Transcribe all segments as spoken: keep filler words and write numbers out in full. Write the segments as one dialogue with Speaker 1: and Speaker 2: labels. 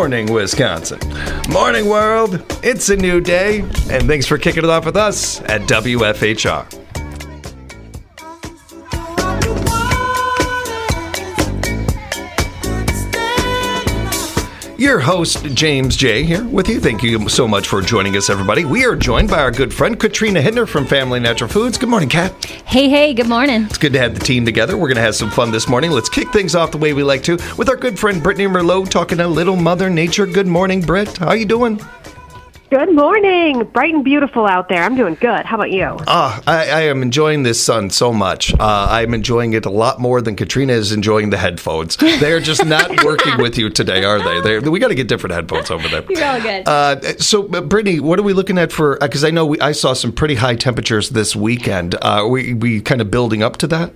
Speaker 1: morning, Wisconsin. Morning, world. It's a new day, and thanks for kicking it off with us at W F H R. Your host, James J., here with you. Thank you so much for joining us, everybody. We are joined by our good friend, Katrina Hittner from Family Natural Foods. Good morning, Kat.
Speaker 2: Hey, hey, good morning.
Speaker 1: It's good to have the team together. We're going to have some fun this morning. Let's kick things off the way we like to with our good friend, Brittany Merlot, talking a little Mother Nature. Good morning, Britt. How you doing?
Speaker 3: Good morning. Bright and beautiful out there. I'm doing good. How about you?
Speaker 1: Ah, I, I am enjoying this sun so much. Uh, I'm enjoying it a lot more than Katrina is enjoying the headphones. They're just not working with you today, are they? They're, we got to get different headphones over there.
Speaker 2: You're all good.
Speaker 1: Uh, so, uh, Brittany, what are we looking at for? Because uh, I know we, I saw some pretty high temperatures this weekend. Uh, are we we kind of building up to that?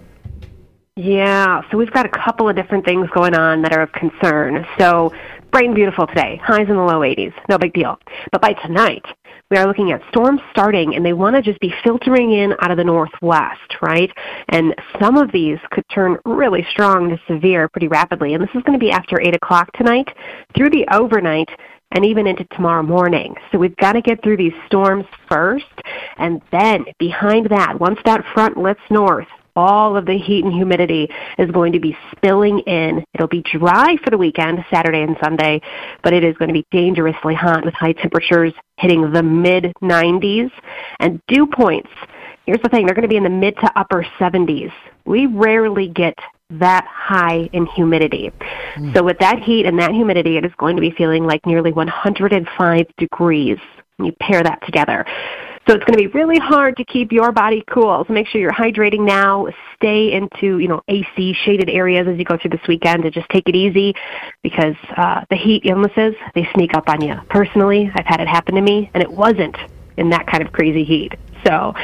Speaker 3: Yeah. So we've got a couple of different things going on that are of concern. So bright and beautiful today. Highs in the low eighties. No big deal. But by tonight, we are looking at storms starting, and they want to just be filtering in out of the northwest, right? And some of these could turn really strong to severe pretty rapidly. And this is going to be after eight o'clock tonight, through the overnight, and even into tomorrow morning. So we've got to get through these storms first, and then behind that, once that front lifts north, all of the heat and humidity is going to be spilling in. It'll be dry for the weekend, Saturday and Sunday, but it is going to be dangerously hot with high temperatures hitting the mid nineties. And dew points, here's the thing, they're going to be in the mid to upper seventies. We rarely get that high in humidity. Mm. So with that heat and that humidity, it is going to be feeling like nearly one hundred five degrees. You pair that together. So it's going to be really hard to keep your body cool. So make sure you're hydrating now. Stay into, you know, A C shaded areas as you go through this weekend, and just take it easy, because uh, the heat illnesses, they sneak up on you. Personally, I've had it happen to me, and it wasn't in that kind of crazy heat. So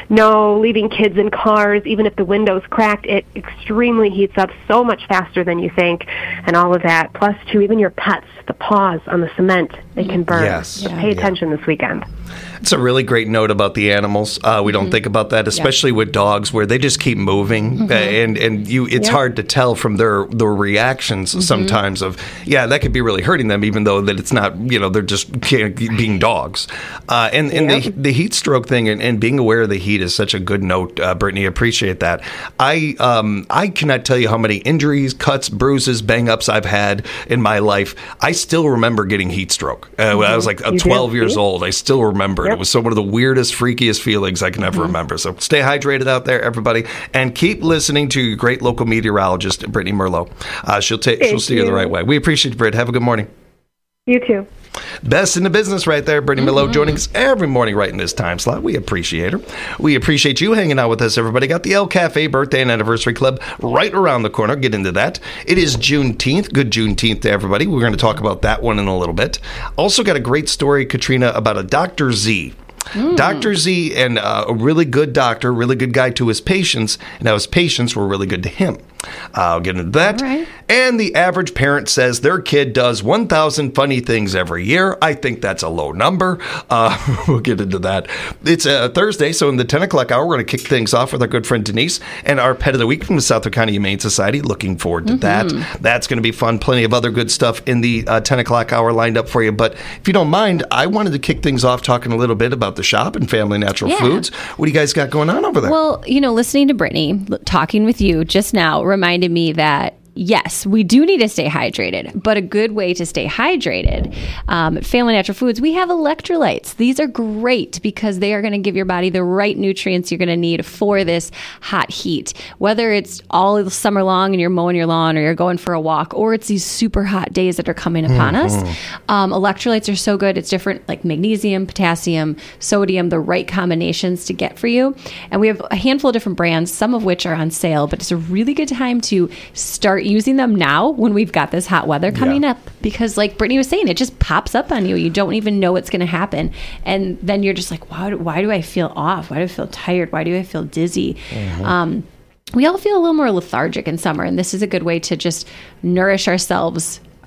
Speaker 3: no leaving kids in cars, even if the window's cracked. It extremely heats up so much faster than you think, and all of that. Plus, too, even your pets, the paws on the cement, they can burn.
Speaker 1: Yes.
Speaker 3: So
Speaker 1: Yeah.
Speaker 3: pay attention this weekend.
Speaker 1: It's a really great note about the animals. Uh, we don't mm-hmm. think about that, especially yeah. with dogs, where they just keep moving, mm-hmm. uh, and and you. It's yep. hard to tell from their their reactions mm-hmm. sometimes. Of yeah, that could be really hurting them, even though that it's not. You know, they're just being dogs. Uh, and and yep. the the heat stroke thing and, and being aware of the heat is such a good note, uh, Brittany. Appreciate that. I um I cannot tell you how many injuries, cuts, bruises, bang ups I've had in my life. I still remember getting heat stroke uh, mm-hmm. when I was like uh, twelve years old. I still remember it. Yep. It was so one of the weirdest, freakiest feelings I can ever mm-hmm. remember. So stay hydrated out there, everybody, and keep listening to your great local meteorologist, Brittany Merlot. Uh, she'll take, she'll steer you the right way. We appreciate you, Britt. Have a good morning.
Speaker 3: You too.
Speaker 1: Best in the business right there, Brittany mm-hmm. Merlot, joining us every morning right in this time slot. We appreciate her. We appreciate you hanging out with us, everybody. Got the El Cafe Birthday and Anniversary Club right around the corner. Get into that. It is Juneteenth. Good Juneteenth to everybody. We're going to talk about that one in a little bit. Also got a great story, Katrina, about a Doctor Z. Mm. Doctor Z, and uh, a really good doctor, really good guy to his patients, and how his patients were really good to him. I'll get into that. Right. And the average parent says their kid does one thousand funny things every year. I think that's a low number. Uh, we'll get into that. It's a Thursday, so in the ten o'clock hour, we're going to kick things off with our good friend Denise and our Pet of the Week from the Southwick County Humane Society. Looking forward to mm-hmm. that. That's going to be fun. Plenty of other good stuff in the uh, ten o'clock hour lined up for you. But if you don't mind, I wanted to kick things off talking a little bit about the shop and Family Natural yeah. Foods. What do you guys got going on over there?
Speaker 2: Well, you know, listening to Brittany, talking with you just now reminded me that yes, we do need to stay hydrated, but a good way to stay hydrated, um, at Family Natural Foods, we have electrolytes. These are great because they are going to give your body the right nutrients you're going to need for this hot heat. Whether it's all summer long and you're mowing your lawn or you're going for a walk, or it's these super hot days that are coming upon mm-hmm. us, um, electrolytes are so good. It's different, like magnesium, potassium, sodium, the right combinations to get for you. And we have a handful of different brands, some of which are on sale, but it's a really good time to start using them now when we've got this hot weather coming yeah. up, because like Brittany was saying, it just pops up on you. You don't even know what's going to happen. And then you're just like, why, why do I feel off? Why do I feel tired? Why do I feel dizzy? Mm-hmm. Um, we all feel a little more lethargic in summer, and this is a good way to just nourish ourselves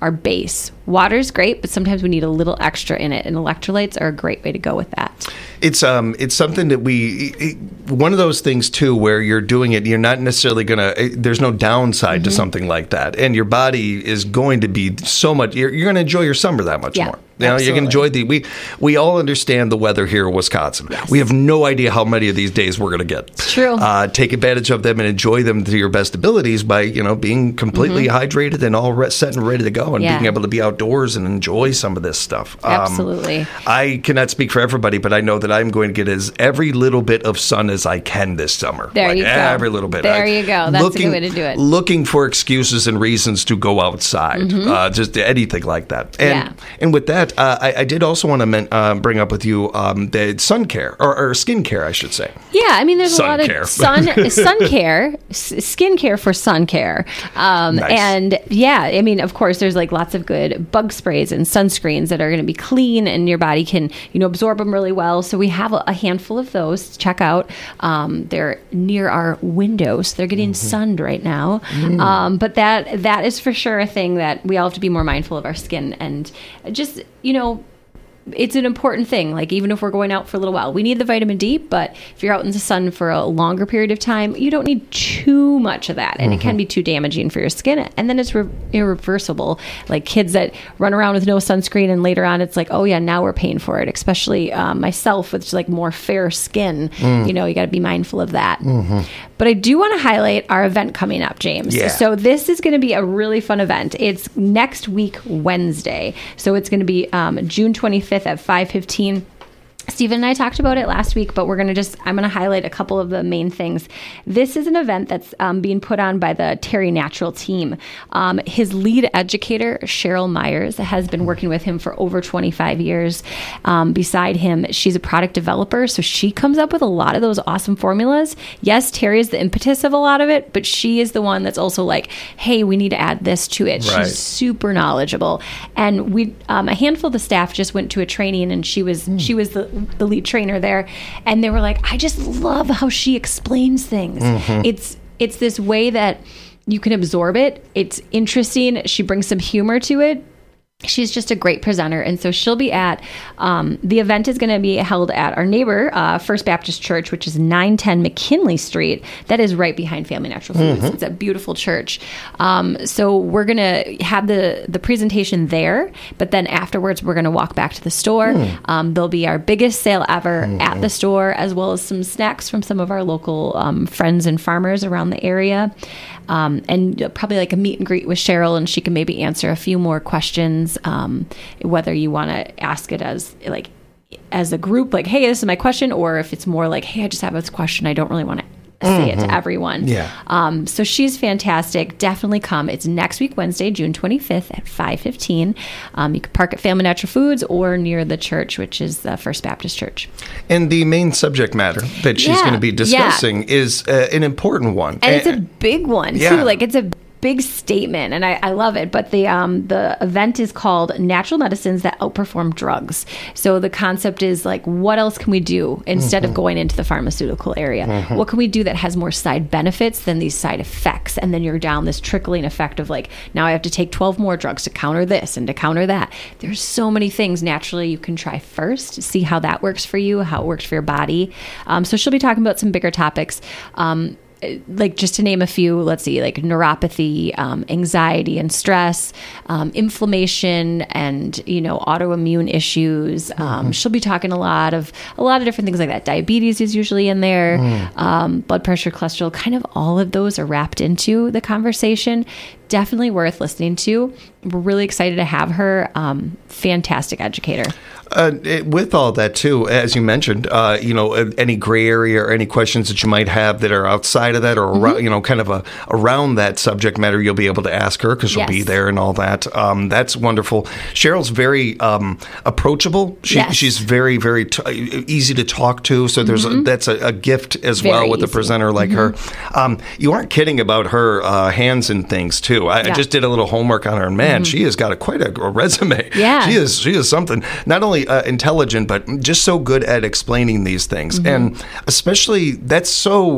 Speaker 2: our base. Water's great, but sometimes we need a little extra in it, and electrolytes are a great way to go with that.
Speaker 1: It's um it's something that we it, one of those things too where you're doing it, you're not necessarily gonna there's no downside mm-hmm. to something like that, and your body is going to be so much you're, you're going to enjoy your summer that much
Speaker 2: yeah.
Speaker 1: more. You know, you can enjoy the we we all understand the weather here in Wisconsin.
Speaker 2: Yes.
Speaker 1: We have no idea how many of these days we're going to get.
Speaker 2: It's true.
Speaker 1: Uh, take advantage of them and enjoy them to your best abilities by you know being completely mm-hmm. hydrated and all re- set and ready to go, and
Speaker 2: yeah.
Speaker 1: being able to be outdoors and enjoy some of this stuff. Um,
Speaker 2: Absolutely.
Speaker 1: I cannot speak for everybody, but I know that I'm going to get as every little bit of sun as I can this summer.
Speaker 2: There
Speaker 1: like
Speaker 2: you go.
Speaker 1: Every little bit.
Speaker 2: There
Speaker 1: I,
Speaker 2: you go. That's
Speaker 1: looking,
Speaker 2: a good way to do it.
Speaker 1: Looking for excuses and reasons to go outside, mm-hmm. uh, just anything like that. And
Speaker 2: yeah.
Speaker 1: and with that, uh, I, I did also want to men- uh, bring up with you um, the sun care or, or skin care, I should say.
Speaker 2: Yeah, I mean, there's
Speaker 1: sun
Speaker 2: a lot
Speaker 1: care.
Speaker 2: of sun sun care, s- skin care for sun care, um,
Speaker 1: nice.
Speaker 2: And yeah, I mean, of course, there's like lots of good bug sprays and sunscreens that are going to be clean, and your body can you know absorb them really well. So we have a, a handful of those to check out. Um, they're near our windows. They're getting mm-hmm. sunned right now, mm. um, but that that is for sure a thing that we all have to be more mindful of our skin, and just you know. It's an important thing. Like, even if we're going out for a little while, we need the vitamin D, but if you're out in the sun for a longer period of time, you don't need too much of that. And mm-hmm. it can be too damaging for your skin. And then it's re- irreversible. Like kids that run around with no sunscreen, and later on it's like, oh yeah, now we're paying for it. Especially um, myself with like more fair skin. Mm. You know, you got to be mindful of that. Mm-hmm. But I do want to highlight our event coming up, James.
Speaker 1: Yeah.
Speaker 2: So this is going to be a really fun event. It's next week, Wednesday. So it's going to be um, June twenty-fifth at five fifteen. Stephen and I talked about it last week, but we're going to just, I'm going to highlight a couple of the main things. This is an event that's um, being put on by the Terry Natural team. Um, his lead educator, Cheryl Myers, has been working with him for over twenty-five years. Um, beside him, she's a product developer, so she comes up with a lot of those awesome formulas. Yes, Terry is the impetus of a lot of it, but she is the one that's also like, hey, we need to add this to it.
Speaker 1: Right.
Speaker 2: She's super knowledgeable. And we, um, a handful of the staff just went to a training, and she was, mm. she was the the lead trainer there, and they were like, I just love how she explains things. Mm-hmm. It's it's this way that you can absorb it. It's interesting. She brings some humor to it. She's just a great presenter. And so she'll be at, um, the event is going to be held at our neighbor, uh, First Baptist Church, which is nine ten McKinley Street. That is right behind Family Natural Foods. Mm-hmm. It's a beautiful church. Um, so we're going to have the, the presentation there, but then afterwards we're going to walk back to the store. Mm. Um, there'll be our biggest sale ever mm-hmm. at the store, as well as some snacks from some of our local um, friends and farmers around the area. Um, and probably like a meet and greet with Cheryl, and she can maybe answer a few more questions, um, whether you want to ask it as like as a group, like, hey, this is my question, or if it's more like, hey, I just have this question, I don't really want to say mm-hmm. it to everyone.
Speaker 1: Yeah.
Speaker 2: Um, so she's fantastic. Definitely come. It's next week, Wednesday, June twenty-fifth at five fifteen. Um, you can park at Family Natural Foods or near the church, which is the First Baptist Church.
Speaker 1: And the main subject matter that she's
Speaker 2: yeah.
Speaker 1: going to be discussing
Speaker 2: yeah.
Speaker 1: is uh, an important one.
Speaker 2: And, and it's a big one,
Speaker 1: yeah.
Speaker 2: too. Like, it's a big statement, and I, I love it. But the um, the event is called Natural Medicines That Outperform Drugs. So the concept is like, what else can we do instead mm-hmm. of going into the pharmaceutical area? Mm-hmm. What can we do that has more side benefits than these side effects? And then you're down this trickling effect of like, now I have to take twelve more drugs to counter this and to counter that. There's so many things naturally you can try first, see how that works for you, how it works for your body. Um, so she'll be talking about some bigger topics. Um, like just to name a few, let's see, like neuropathy, um, anxiety and stress, um, inflammation, and, you know, autoimmune issues. Um, mm-hmm. She'll be talking a lot of, a lot of different things like that. Diabetes is usually in there, mm. um, blood pressure, cholesterol, kind of all of those are wrapped into the conversation. Definitely worth listening to. We're really excited to have her. Um, fantastic educator.
Speaker 1: Uh, it, with all that too, as you mentioned, uh, you know, any gray area or any questions that you might have that are outside of that, or mm-hmm. around, you know, kind of a, around that subject matter, you'll be able to ask her because she'll
Speaker 2: yes.
Speaker 1: be there and all that. Um, that's wonderful. Cheryl's very um, approachable. She,
Speaker 2: yes.
Speaker 1: She's very, very t- easy to talk to. So there's
Speaker 2: mm-hmm.
Speaker 1: a, that's a, a gift as
Speaker 2: very
Speaker 1: well with
Speaker 2: easy.
Speaker 1: a presenter like mm-hmm. her. Um, you aren't kidding about her uh, hands and things too. I, yeah. I just did a little homework on her, and man, mm-hmm. she has got a, quite a, a resume.
Speaker 2: Yeah,
Speaker 1: she is. She is something. Not only uh, intelligent, but just so good at explaining these things. Mm-hmm. And especially, that's so,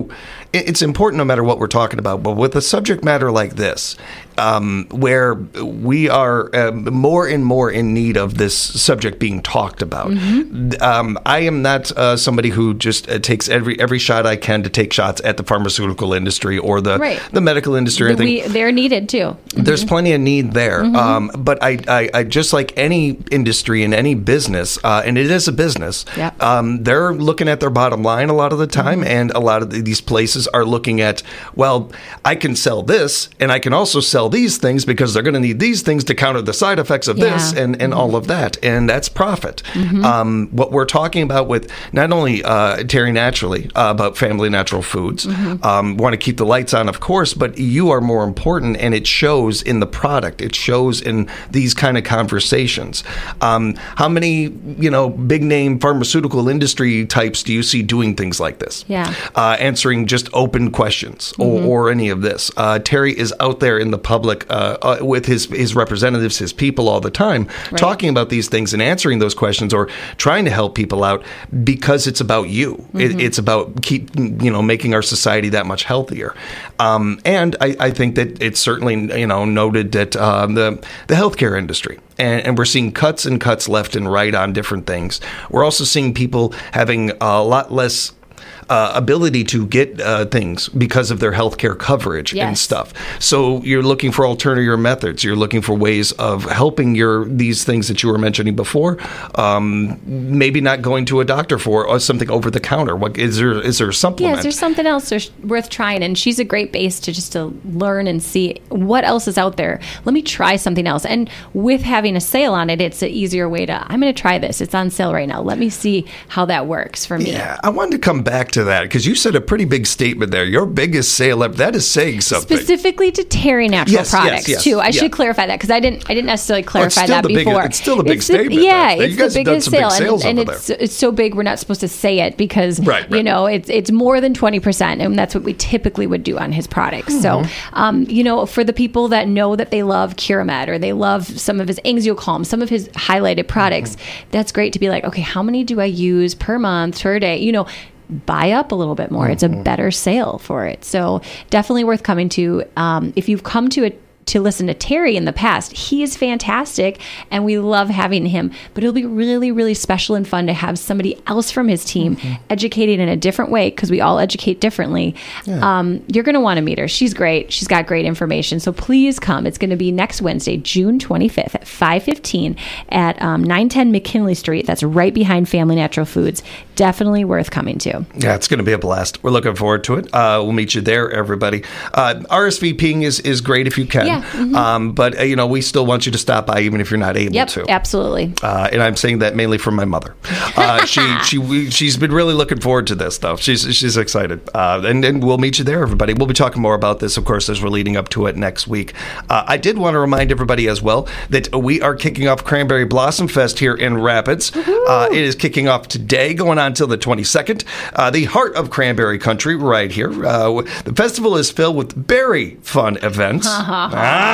Speaker 1: it- it's important no matter what we're talking about, but with a subject matter like this, um, where we are uh, more and more in need of this subject being talked about.
Speaker 2: Mm-hmm.
Speaker 1: Um, I am not uh, somebody who just uh, takes every every shot I can to take shots at the pharmaceutical industry or the,
Speaker 2: Right.
Speaker 1: the medical industry or anything.
Speaker 2: We, they're needed too. Mm-hmm.
Speaker 1: There's plenty of need there. Um, but I, I, I, just like any industry and any business, uh, and it is a business,
Speaker 2: Yep.
Speaker 1: um, they're looking at their bottom line a lot of the time. And a lot of the, these places are looking at, well, I can sell this and I can also sell these things because they're going to need these things to counter the side effects of this
Speaker 2: Yeah.
Speaker 1: and, and all of that. And that's profit. Um, what we're talking about with not only uh, Terry Naturally, uh, about Family Natural Foods, um, want to keep the lights on, of course, but you are more important, and it shows in the product. It shows in these kind of conversations. Um, how many, you know, big name pharmaceutical industry types do you see doing things like this?
Speaker 2: Yeah.
Speaker 1: Uh, answering just open questions or, or any of this. Uh, Terry is out there in the public uh, uh, with his his representatives, his people all the time,
Speaker 2: Right.
Speaker 1: talking about these things and answering those questions or trying to help people out because it's about you. It, it's about keep you know making our society that much healthier. Um, and I, I think that it's certainly you know noted that um, the the healthcare industry. And, and we're seeing cuts and cuts left and right on different things. We're also seeing people having a lot less Uh, ability to get uh, things because of their healthcare coverage and
Speaker 2: Yes.
Speaker 1: stuff. So you're looking for alternative methods. You're looking for ways of helping your these things that you were mentioning before. Um, maybe not going to a doctor for or something over the counter. What is there? Is there a
Speaker 2: Yeah,
Speaker 1: supplement?
Speaker 2: is there something else there's worth trying? And she's a great base to just to learn and see what else is out there. Let me try something else. And with having a sale on it, it's an easier way to, I'm going to try this. It's on sale right now. Let me see how that works for me.
Speaker 1: Yeah, I wanted to come back to that because you said a pretty big statement there. Your biggest sale ever. That is saying something.
Speaker 2: Specifically to Terry Natural
Speaker 1: Yes, yes,
Speaker 2: Products
Speaker 1: yes,
Speaker 2: too. I
Speaker 1: yeah.
Speaker 2: should clarify that because I didn't. I didn't necessarily clarify
Speaker 1: still
Speaker 2: that
Speaker 1: the biggest-
Speaker 2: before.
Speaker 1: it's still a big
Speaker 2: the-
Speaker 1: statement,
Speaker 2: Yeah,
Speaker 1: though. You
Speaker 2: it's
Speaker 1: guys
Speaker 2: the
Speaker 1: have done
Speaker 2: biggest
Speaker 1: some big
Speaker 2: sale,
Speaker 1: sales
Speaker 2: and, and
Speaker 1: over
Speaker 2: it's it's so big we're not supposed to say it because
Speaker 1: Right,
Speaker 2: you
Speaker 1: right.
Speaker 2: know it's it's more than twenty percent, and that's what we typically would do on his products.
Speaker 1: Mm-hmm.
Speaker 2: So, um, you know, for the people that know that they love Curamed or they love some of his Anxiocalm, some of his highlighted products,
Speaker 1: Mm-hmm.
Speaker 2: that's great to be like, okay, how many do I use per month, per day? You know. Buy up a little bit more. It's a better sale for it. So definitely worth coming to. Um, if you've come to it to listen to Terry in the past, he is fantastic and we love having him, but it'll be really, really special and fun to have somebody else from his team educated in a different way because we all educate differently. Um, you're going to want to meet her. She's great. She's got great information. So please come. It's going to be next Wednesday, June twenty-fifth at five fifteen at um, nine ten McKinley Street. That's right behind Family Natural Foods. Definitely worth coming to.
Speaker 1: Yeah, it's going to be a blast. We're looking forward to it. Uh, we'll meet you there, everybody. Uh, RSVPing is, is great if you can.
Speaker 2: Yeah, mhm.
Speaker 1: Um, but, uh, you know, we still want you to stop by even if you're not able
Speaker 2: Yep,
Speaker 1: to.
Speaker 2: absolutely.
Speaker 1: Uh, and I'm saying that mainly from my mother. Uh, she she we, she's been really looking forward to this stuff. She's she's excited, uh, and and we'll meet you there, everybody. We'll be talking more about this, of course, as we're leading up to it next week. Uh, I did want to remind everybody as well that we are kicking off Cranberry Blossom Fest here in Rapids. Uh, it is kicking off today, going on until the twenty-second. Uh, the heart of Cranberry Country, right here. Uh, the festival is filled with very fun events. ah,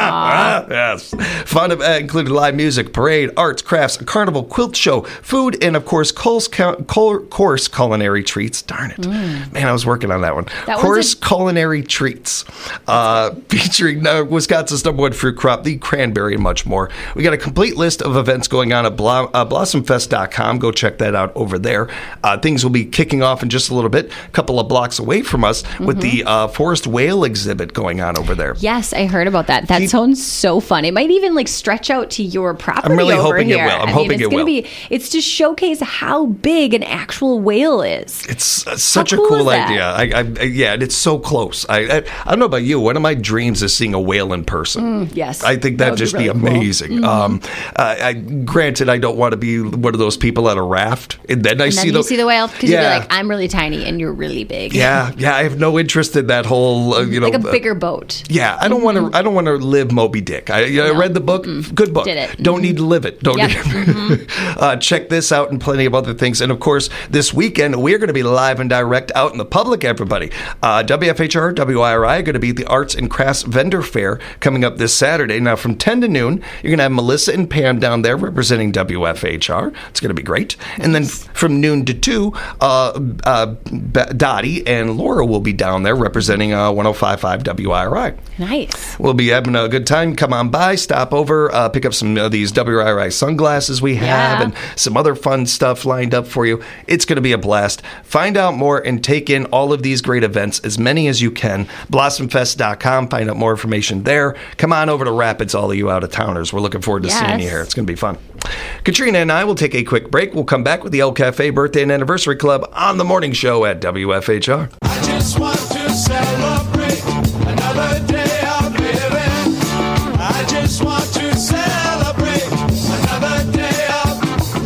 Speaker 1: ah, yes, fun uh, including live music, parade, arts, crafts, a carnival, quilt show, food, and of course, course, course culinary treats. Darn it, man! I was working on that one.
Speaker 2: That one's
Speaker 1: course
Speaker 2: a-
Speaker 1: culinary treats, uh, featuring uh, Wisconsin's number one fruit crop, the cranberry, and much more. We got a complete list of events going on at Blo- uh, blossom fest dot com. Go check that out over there. Uh, things will be kicking off in just a little bit, a couple of blocks away from us, with the uh, forest whale exhibit going on over there.
Speaker 2: Yes, I heard about that. That
Speaker 1: Keep-
Speaker 2: sounds so fun. It might even like stretch out to your property.
Speaker 1: I'm really
Speaker 2: over
Speaker 1: hoping it
Speaker 2: here.
Speaker 1: will. I'm
Speaker 2: I mean,
Speaker 1: hoping
Speaker 2: it's
Speaker 1: it
Speaker 2: gonna
Speaker 1: will.
Speaker 2: Be, it's to showcase how big an actual whale is.
Speaker 1: It's uh, such
Speaker 2: How
Speaker 1: a
Speaker 2: cool
Speaker 1: cool
Speaker 2: is that?
Speaker 1: idea. I, I, yeah, and it's so close. I, I, I don't know about you. One of my dreams is seeing a whale in person.
Speaker 2: yes,
Speaker 1: I think
Speaker 2: that
Speaker 1: that'd
Speaker 2: would be
Speaker 1: just be,
Speaker 2: really cool.
Speaker 1: amazing. Um, uh, I, granted, I don't want to be one of those people at a raft, and then I
Speaker 2: And
Speaker 1: see
Speaker 2: then
Speaker 1: the
Speaker 2: you see the whale because
Speaker 1: yeah,
Speaker 2: you'll be like, I'm really tiny and you're really big.
Speaker 1: yeah, yeah. I have no interest in that whole, uh, you know,
Speaker 2: like a
Speaker 1: uh,
Speaker 2: bigger boat.
Speaker 1: Yeah, I don't want to. I don't want to live Moby Dick. I, you know, I read the book. Mm-mm. Good book.
Speaker 2: Did it.
Speaker 1: Don't
Speaker 2: Mm-hmm.
Speaker 1: need to live it. Don't
Speaker 2: Yep.
Speaker 1: need it.
Speaker 2: Mm-hmm.
Speaker 1: uh, check this out and plenty of other things. And, of course, this weekend, we're going to be live and direct out in the public, everybody. Uh, W F H R, W I R I are going to be at the Arts and Crafts Vendor Fair coming up this Saturday. Now, from ten to noon, you're going to have Melissa and Pam down there representing W F H R. It's going to be great. And then f- from noon to two, uh, uh, B- Dottie and Laura will be down there representing uh, one oh five point five W I R I.
Speaker 2: Nice.
Speaker 1: We'll be having a good time. Come on by, stop over, uh, pick up some of these W I R I sunglasses we have
Speaker 2: Yeah.
Speaker 1: and some other fun stuff lined up for you. It's going to be a blast. Find out more and take in all of these great events, as many as you can. blossom fest dot com. Find out more information there. Come on over to Rapids, all of you out-of-towners. We're looking forward to
Speaker 2: Yes.
Speaker 1: seeing you here. It's going to be fun. Katrina and I will take a quick break. We'll come back with the El Cafe Birthday and Anniversary Club on the morning show at W F H R.
Speaker 4: I just want to celebrate another day of living. I just want to celebrate another day of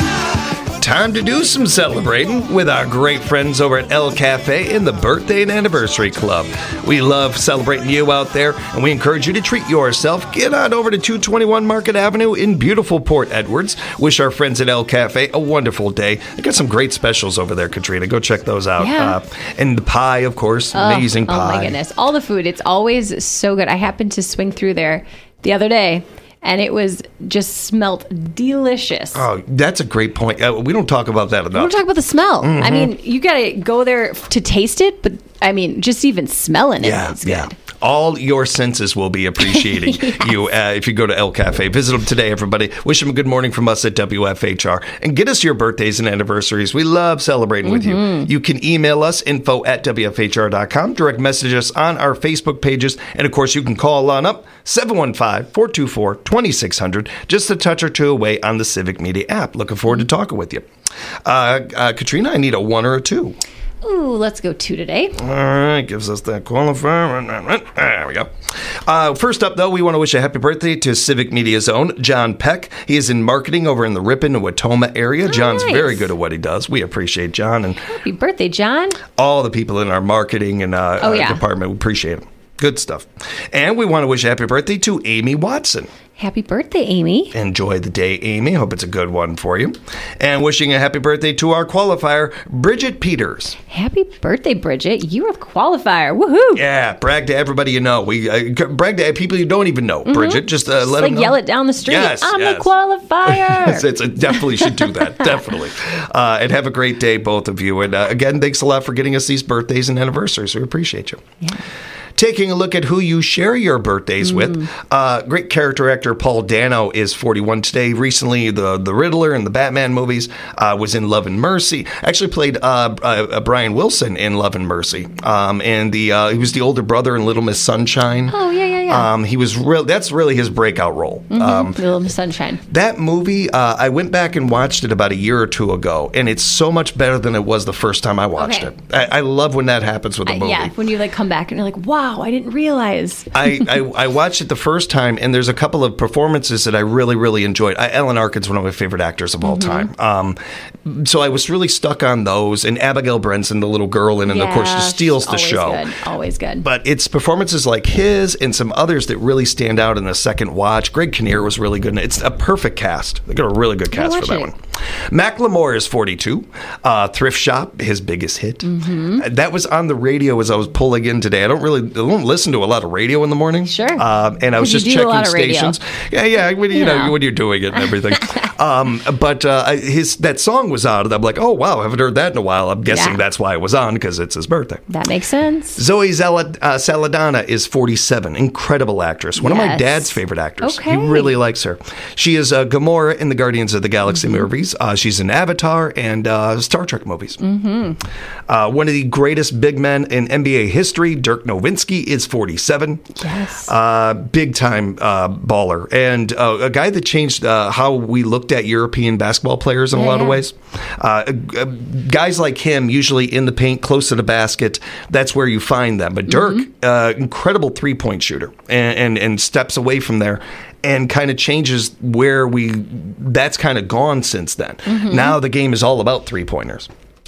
Speaker 4: life.
Speaker 1: Time to do some celebrating with our great friends over at El Cafe in the Birthday and Anniversary Club. We love celebrating you out there, and we encourage you to treat yourself. Get on over to two twenty-one Market Avenue in beautiful Port Edwards. Wish our friends at El Cafe a wonderful day. They got some great specials over there, Katrina. Go check those out.
Speaker 2: Yeah.
Speaker 1: Uh, and the pie, of course, amazing
Speaker 2: oh,
Speaker 1: pie.
Speaker 2: Oh my goodness. All the food. It's always so good. I happened to swing through there the other day, and it was just smelt delicious.
Speaker 1: Oh, that's a great point. Uh, we don't talk about that
Speaker 2: We
Speaker 1: enough.
Speaker 2: don't talk about the smell.
Speaker 1: Mm-hmm.
Speaker 2: I mean, you got to go there to taste it, but I mean, just even smelling it,
Speaker 1: Yeah,
Speaker 2: it's good.
Speaker 1: yeah. All your senses will be appreciating
Speaker 2: Yes.
Speaker 1: you uh, if you go to El Cafe. Visit them today, everybody. Wish them a good morning from us at W F H R. And get us your birthdays and anniversaries. We love celebrating with
Speaker 2: Mm-hmm.
Speaker 1: you. You can email us, info at W F H R dot com. Direct message us on our Facebook pages. And, of course, you can call on up, seven one five, four two four, two six zero zero, just a touch or two away on the Civic Media app. Looking forward to talking with you. Uh, uh, Katrina, I need a one or a two.
Speaker 2: Ooh, let's go two today.
Speaker 1: All right, gives us that qualifier. There we go. Uh, first up, though, we want to wish a happy birthday to Civic Media's own John Peck. He is in marketing over in the Ripon and Watoma area.
Speaker 2: Oh,
Speaker 1: John's
Speaker 2: nice.
Speaker 1: very good at what he does. We appreciate John and
Speaker 2: Happy birthday, John.
Speaker 1: all the people in our marketing and uh,
Speaker 2: Oh,
Speaker 1: uh,
Speaker 2: yeah.
Speaker 1: department. We appreciate them. Good stuff. And we want to wish a happy birthday to Amy Watson.
Speaker 2: Happy birthday, Amy.
Speaker 1: Enjoy the day, Amy. Hope it's a good one for you. And wishing a happy birthday to our qualifier, Bridget Peters.
Speaker 2: Happy birthday, Bridget. You're a qualifier. Woohoo.
Speaker 1: Yeah, brag to everybody you know. We uh, brag to people you don't even know, Bridget. Just uh,
Speaker 2: Just
Speaker 1: let
Speaker 2: like
Speaker 1: them know.
Speaker 2: yell it down the street.
Speaker 1: Yes,
Speaker 2: I'm
Speaker 1: yes.
Speaker 2: the qualifier.
Speaker 1: It's, it's, it definitely should do that. Definitely. Uh, and have a great day, both of you. And uh, again, thanks a lot for getting us these birthdays and anniversaries. We appreciate you.
Speaker 2: Yeah.
Speaker 1: Taking a look at who you share your birthdays
Speaker 2: Mm.
Speaker 1: with, uh, great character actor Paul Dano is forty-one today. Recently, the the Riddler in the Batman movies, uh, was in Love and Mercy. Actually played uh, uh, Brian Wilson in Love and Mercy. Um, and the uh, he was the older brother in Little Miss Sunshine.
Speaker 2: Oh, yeah, yeah, yeah.
Speaker 1: Um, he was real. That's really his breakout role. Um,
Speaker 2: Little Miss Sunshine.
Speaker 1: that movie, uh, I went back and watched it about a year or two ago, and it's so much better than it was the first time I watched
Speaker 2: Okay.
Speaker 1: it. I, I love when that happens with a
Speaker 2: I-
Speaker 1: movie.
Speaker 2: yeah, when you like come back and you're like, wow, I didn't realize.
Speaker 1: I, I, I watched it the first time, and there's a couple of performances that I really, really enjoyed. I, Ellen Arkin's one of my favorite actors of all
Speaker 2: Mm-hmm.
Speaker 1: time. Um, so I was really stuck on those, and Abigail Brenson, the little girl in it, and of course,
Speaker 2: Yeah,
Speaker 1: she steals the
Speaker 2: always
Speaker 1: show.
Speaker 2: Good. Always good.
Speaker 1: But it's performances like his and some others that really stand out in the second watch. Greg Kinnear was really good. It's a perfect cast. They got a really good
Speaker 2: Gotta
Speaker 1: cast for that
Speaker 2: watch it.
Speaker 1: one. Macklemore is forty-two. Uh, Thrift Shop, his biggest hit.
Speaker 2: Mm-hmm.
Speaker 1: That was on the radio as I was pulling in today. I don't really I don't listen to a lot of radio in the morning.
Speaker 2: Sure.
Speaker 1: Um, and I was
Speaker 2: 'Cause
Speaker 1: just
Speaker 2: you do a
Speaker 1: checking
Speaker 2: lot of radio.
Speaker 1: stations. Yeah, yeah. When, you know,
Speaker 2: Yeah.
Speaker 1: when you're doing it and everything. um, but uh, I- his that song was on, and I'm like, oh wow, I haven't heard that in a while. I'm guessing
Speaker 2: Yeah.
Speaker 1: that's why it was on, because it's his birthday.
Speaker 2: That makes sense.
Speaker 1: Zoe Zala- uh, Saldana is forty-seven. Incredible actress. One of my
Speaker 2: Yes.
Speaker 1: dad's favorite actors. He
Speaker 2: Okay.
Speaker 1: really likes her. She is uh, Gamora in the Guardians of the Galaxy
Speaker 2: Mm-hmm.
Speaker 1: movies. Uh, she's in Avatar and uh, Star Trek movies. Mm-hmm. Uh, one of the greatest big men in N B A history, Dirk Nowitzki, is forty-seven.
Speaker 2: Yes.
Speaker 1: Uh, big time uh, baller. And uh, a guy that changed uh, how we looked at European basketball players in a
Speaker 2: Yeah,
Speaker 1: lot of
Speaker 2: yeah.
Speaker 1: ways. Uh, uh, guys like him, usually in the paint, close to the basket, that's where you find them. But Dirk,
Speaker 2: Mm-hmm.
Speaker 1: uh, incredible three point shooter, and, and, and steps away from there. And kind of changes where we, that's kind of gone since then.
Speaker 2: Mm-hmm.
Speaker 1: Now the game is all about three pointers.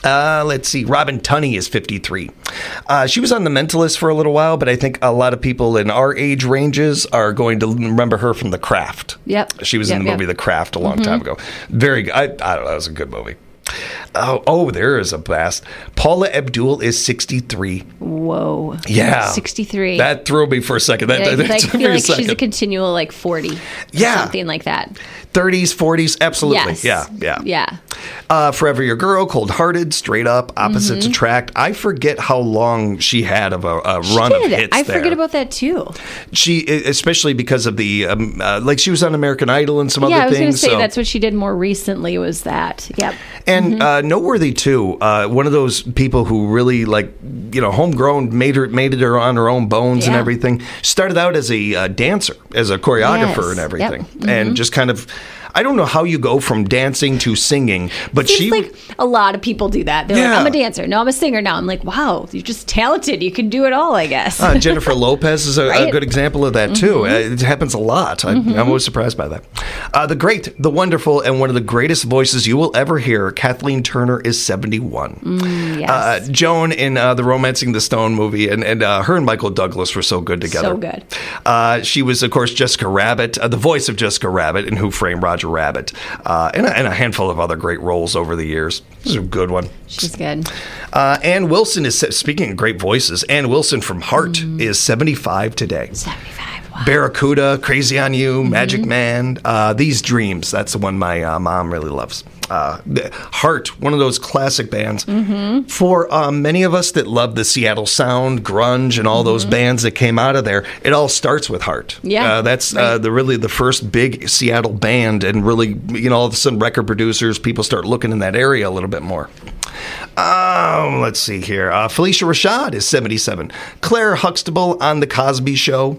Speaker 1: Uh, let's see. Robin Tunney is fifty-three. Uh, she was on The Mentalist for a little while, but I think a lot of people in our age ranges are going to remember her from The Craft.
Speaker 2: Yep.
Speaker 1: She was
Speaker 2: Yep,
Speaker 1: in the
Speaker 2: yep.
Speaker 1: movie The Craft a long time ago. Very good. I, I don't know. That was a good movie. Oh, oh, there is a blast. Paula Abdul is sixty-three.
Speaker 2: Whoa.
Speaker 1: Yeah.
Speaker 2: sixty-three.
Speaker 1: That threw me for a second. That,
Speaker 2: I,
Speaker 1: that
Speaker 2: I
Speaker 1: took me
Speaker 2: feel
Speaker 1: a
Speaker 2: like she's a
Speaker 1: second.
Speaker 2: continual like forty.
Speaker 1: Yeah.
Speaker 2: Something like that.
Speaker 1: thirties, forties, absolutely.
Speaker 2: Yes.
Speaker 1: Yeah, yeah.
Speaker 2: Yeah.
Speaker 1: Uh, Forever Your Girl, Cold Hearted, Straight Up, Opposites Attract. I forget how long she had of a, a run of
Speaker 2: Did.
Speaker 1: hits
Speaker 2: I
Speaker 1: there.
Speaker 2: forget about that too.
Speaker 1: She, especially because of the, um, uh, like she was on American Idol and some
Speaker 2: Yeah, I
Speaker 1: other
Speaker 2: was going to
Speaker 1: things.
Speaker 2: say
Speaker 1: so.
Speaker 2: that's what she did more recently was that. Yep.
Speaker 1: And uh, noteworthy too, uh, one of those people who really like, you know, homegrown, made her made it her on her own bones and
Speaker 2: Yeah.
Speaker 1: everything. Started out as a uh, dancer, as a choreographer
Speaker 2: Yes.
Speaker 1: and everything,
Speaker 2: Yep.
Speaker 1: and just kind of. I don't know how you go from dancing to singing, but
Speaker 2: Seems
Speaker 1: she.
Speaker 2: like a lot of people do that. They're
Speaker 1: Yeah.
Speaker 2: like, I'm a dancer. No, I'm a singer now. I'm like, wow, you're just talented. You can do it all, I guess.
Speaker 1: Uh, Jennifer Lopez is a, a
Speaker 2: Right?
Speaker 1: good example of that, too. Uh, it happens a lot. I, I'm always surprised by that. Uh, the great, the wonderful, and one of the greatest voices you will ever hear, Kathleen Turner, is seventy-one.
Speaker 2: yes.
Speaker 1: Uh, Joan in uh, the Romancing the Stone movie, and, and uh, her and Michael Douglas were so good together.
Speaker 2: So good.
Speaker 1: Uh, she was, of course, Jessica Rabbit, uh, the voice of Jessica Rabbit in Who Framed Roger Rabbit, uh, and, a, and a handful of other great roles over the years. This is a good one.
Speaker 2: She's good.
Speaker 1: Uh, Ann Wilson is, speaking of great voices, Ann Wilson from Heart is seventy-five today.
Speaker 2: seventy-five. Wow.
Speaker 1: Barracuda, Crazy on You,
Speaker 2: Mm-hmm.
Speaker 1: Magic Man, uh, These Dreams. That's the one my uh, mom really loves. Uh, Heart, one of those classic bands.
Speaker 2: Mm-hmm.
Speaker 1: For um, many of us that love the Seattle sound, grunge, and all those bands that came out of there, it all starts with Heart.
Speaker 2: Yeah,
Speaker 1: uh, that's uh,
Speaker 2: right.
Speaker 1: the really the first big Seattle band, and really, you know, all of a sudden, record producers, people start looking in that area a little bit more. Um, let's see here. Uh, Felicia Rashad is seventy-seven. Claire Huxtable on The Cosby Show,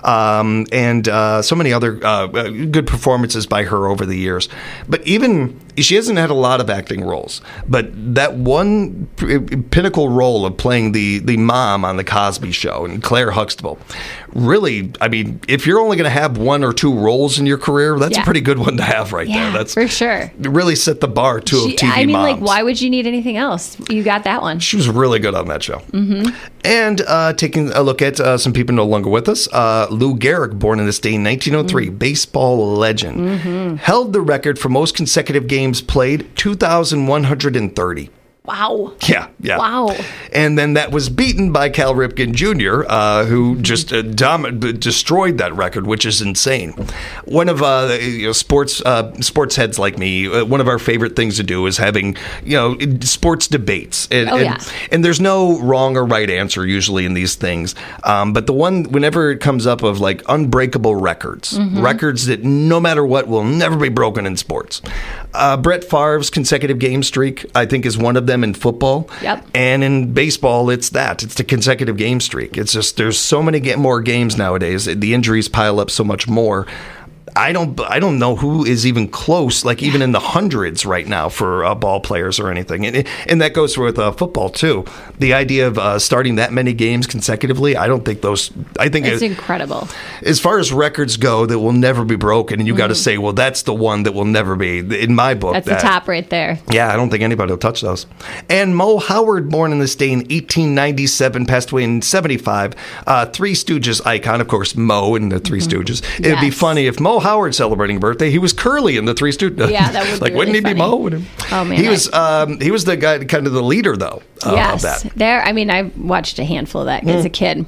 Speaker 1: um, and uh, so many other uh, good performances by her over the years. But even she hasn't had a lot of acting roles, but that one p- pinnacle role of playing the the mom on The Cosby Show, and Claire Huxtable, really, I mean, if you're only going to have one or two roles in your career, that's
Speaker 2: Yeah.
Speaker 1: a pretty good one to have right
Speaker 2: Yeah,
Speaker 1: there. That's
Speaker 2: for sure.
Speaker 1: really set the bar too
Speaker 2: She-
Speaker 1: of T V
Speaker 2: I mean,
Speaker 1: moms.
Speaker 2: like, why would you need anything else? You got that one.
Speaker 1: She was really good on that show. Mm-hmm. And uh, taking a look at uh, some people no longer with us, uh, Lou Gehrig, born in this day in nineteen oh three,
Speaker 2: Mm-hmm.
Speaker 1: baseball legend, held the record for most consecutive games played, two thousand one hundred thirty.
Speaker 2: Wow.
Speaker 1: Yeah, yeah.
Speaker 2: Wow.
Speaker 1: And then that was beaten by Cal Ripken Junior, uh, who just uh, dom- destroyed that record, which is insane. One of uh, you know, sports uh, sports heads like me, uh, one of our favorite things to do is having you know sports debates. And,
Speaker 2: Oh,
Speaker 1: and,
Speaker 2: yeah.
Speaker 1: and there's no wrong or right answer usually in these things. Um, but the one, whenever it comes up of like unbreakable records,
Speaker 2: Mm-hmm.
Speaker 1: records that no matter what will never be broken in sports. Uh, Brett Favre's consecutive game streak, I think, is one of them in football.
Speaker 2: Yep.
Speaker 1: And in baseball, it's that. It's the consecutive game streak. It's just there's so many get more games nowadays. The injuries pile up so much more. I don't I don't know who is even close, like even in the hundreds right now for uh, ball players or anything. And, and that goes with uh, football, too. The idea of uh, starting that many games consecutively, I don't think those, I think
Speaker 2: It's
Speaker 1: it,
Speaker 2: incredible.
Speaker 1: as far as records go that will never be broken, and you got to say, well, that's the one that will never be. In my book,
Speaker 2: That's
Speaker 1: that,
Speaker 2: the top right there.
Speaker 1: yeah, I don't think anybody will touch those. And Mo Howard, born in this day in eighteen ninety-seven, passed away in seventy-five. Uh, Three Stooges icon, of course, Mo in the Three Stooges. It would be
Speaker 2: Yes.
Speaker 1: funny if Mo Howard celebrating a birthday, he was Curly in the Three Stooges.
Speaker 2: Yeah, that would be
Speaker 1: like,
Speaker 2: really
Speaker 1: wouldn't he be
Speaker 2: funny.
Speaker 1: Mo? Wouldn't he?
Speaker 2: Oh, man,
Speaker 1: he
Speaker 2: I-
Speaker 1: was. Um, he was the guy, kind of the leader, though, uh,
Speaker 2: yes.
Speaker 1: of that.
Speaker 2: There, I mean, I watched a handful of that as a kid.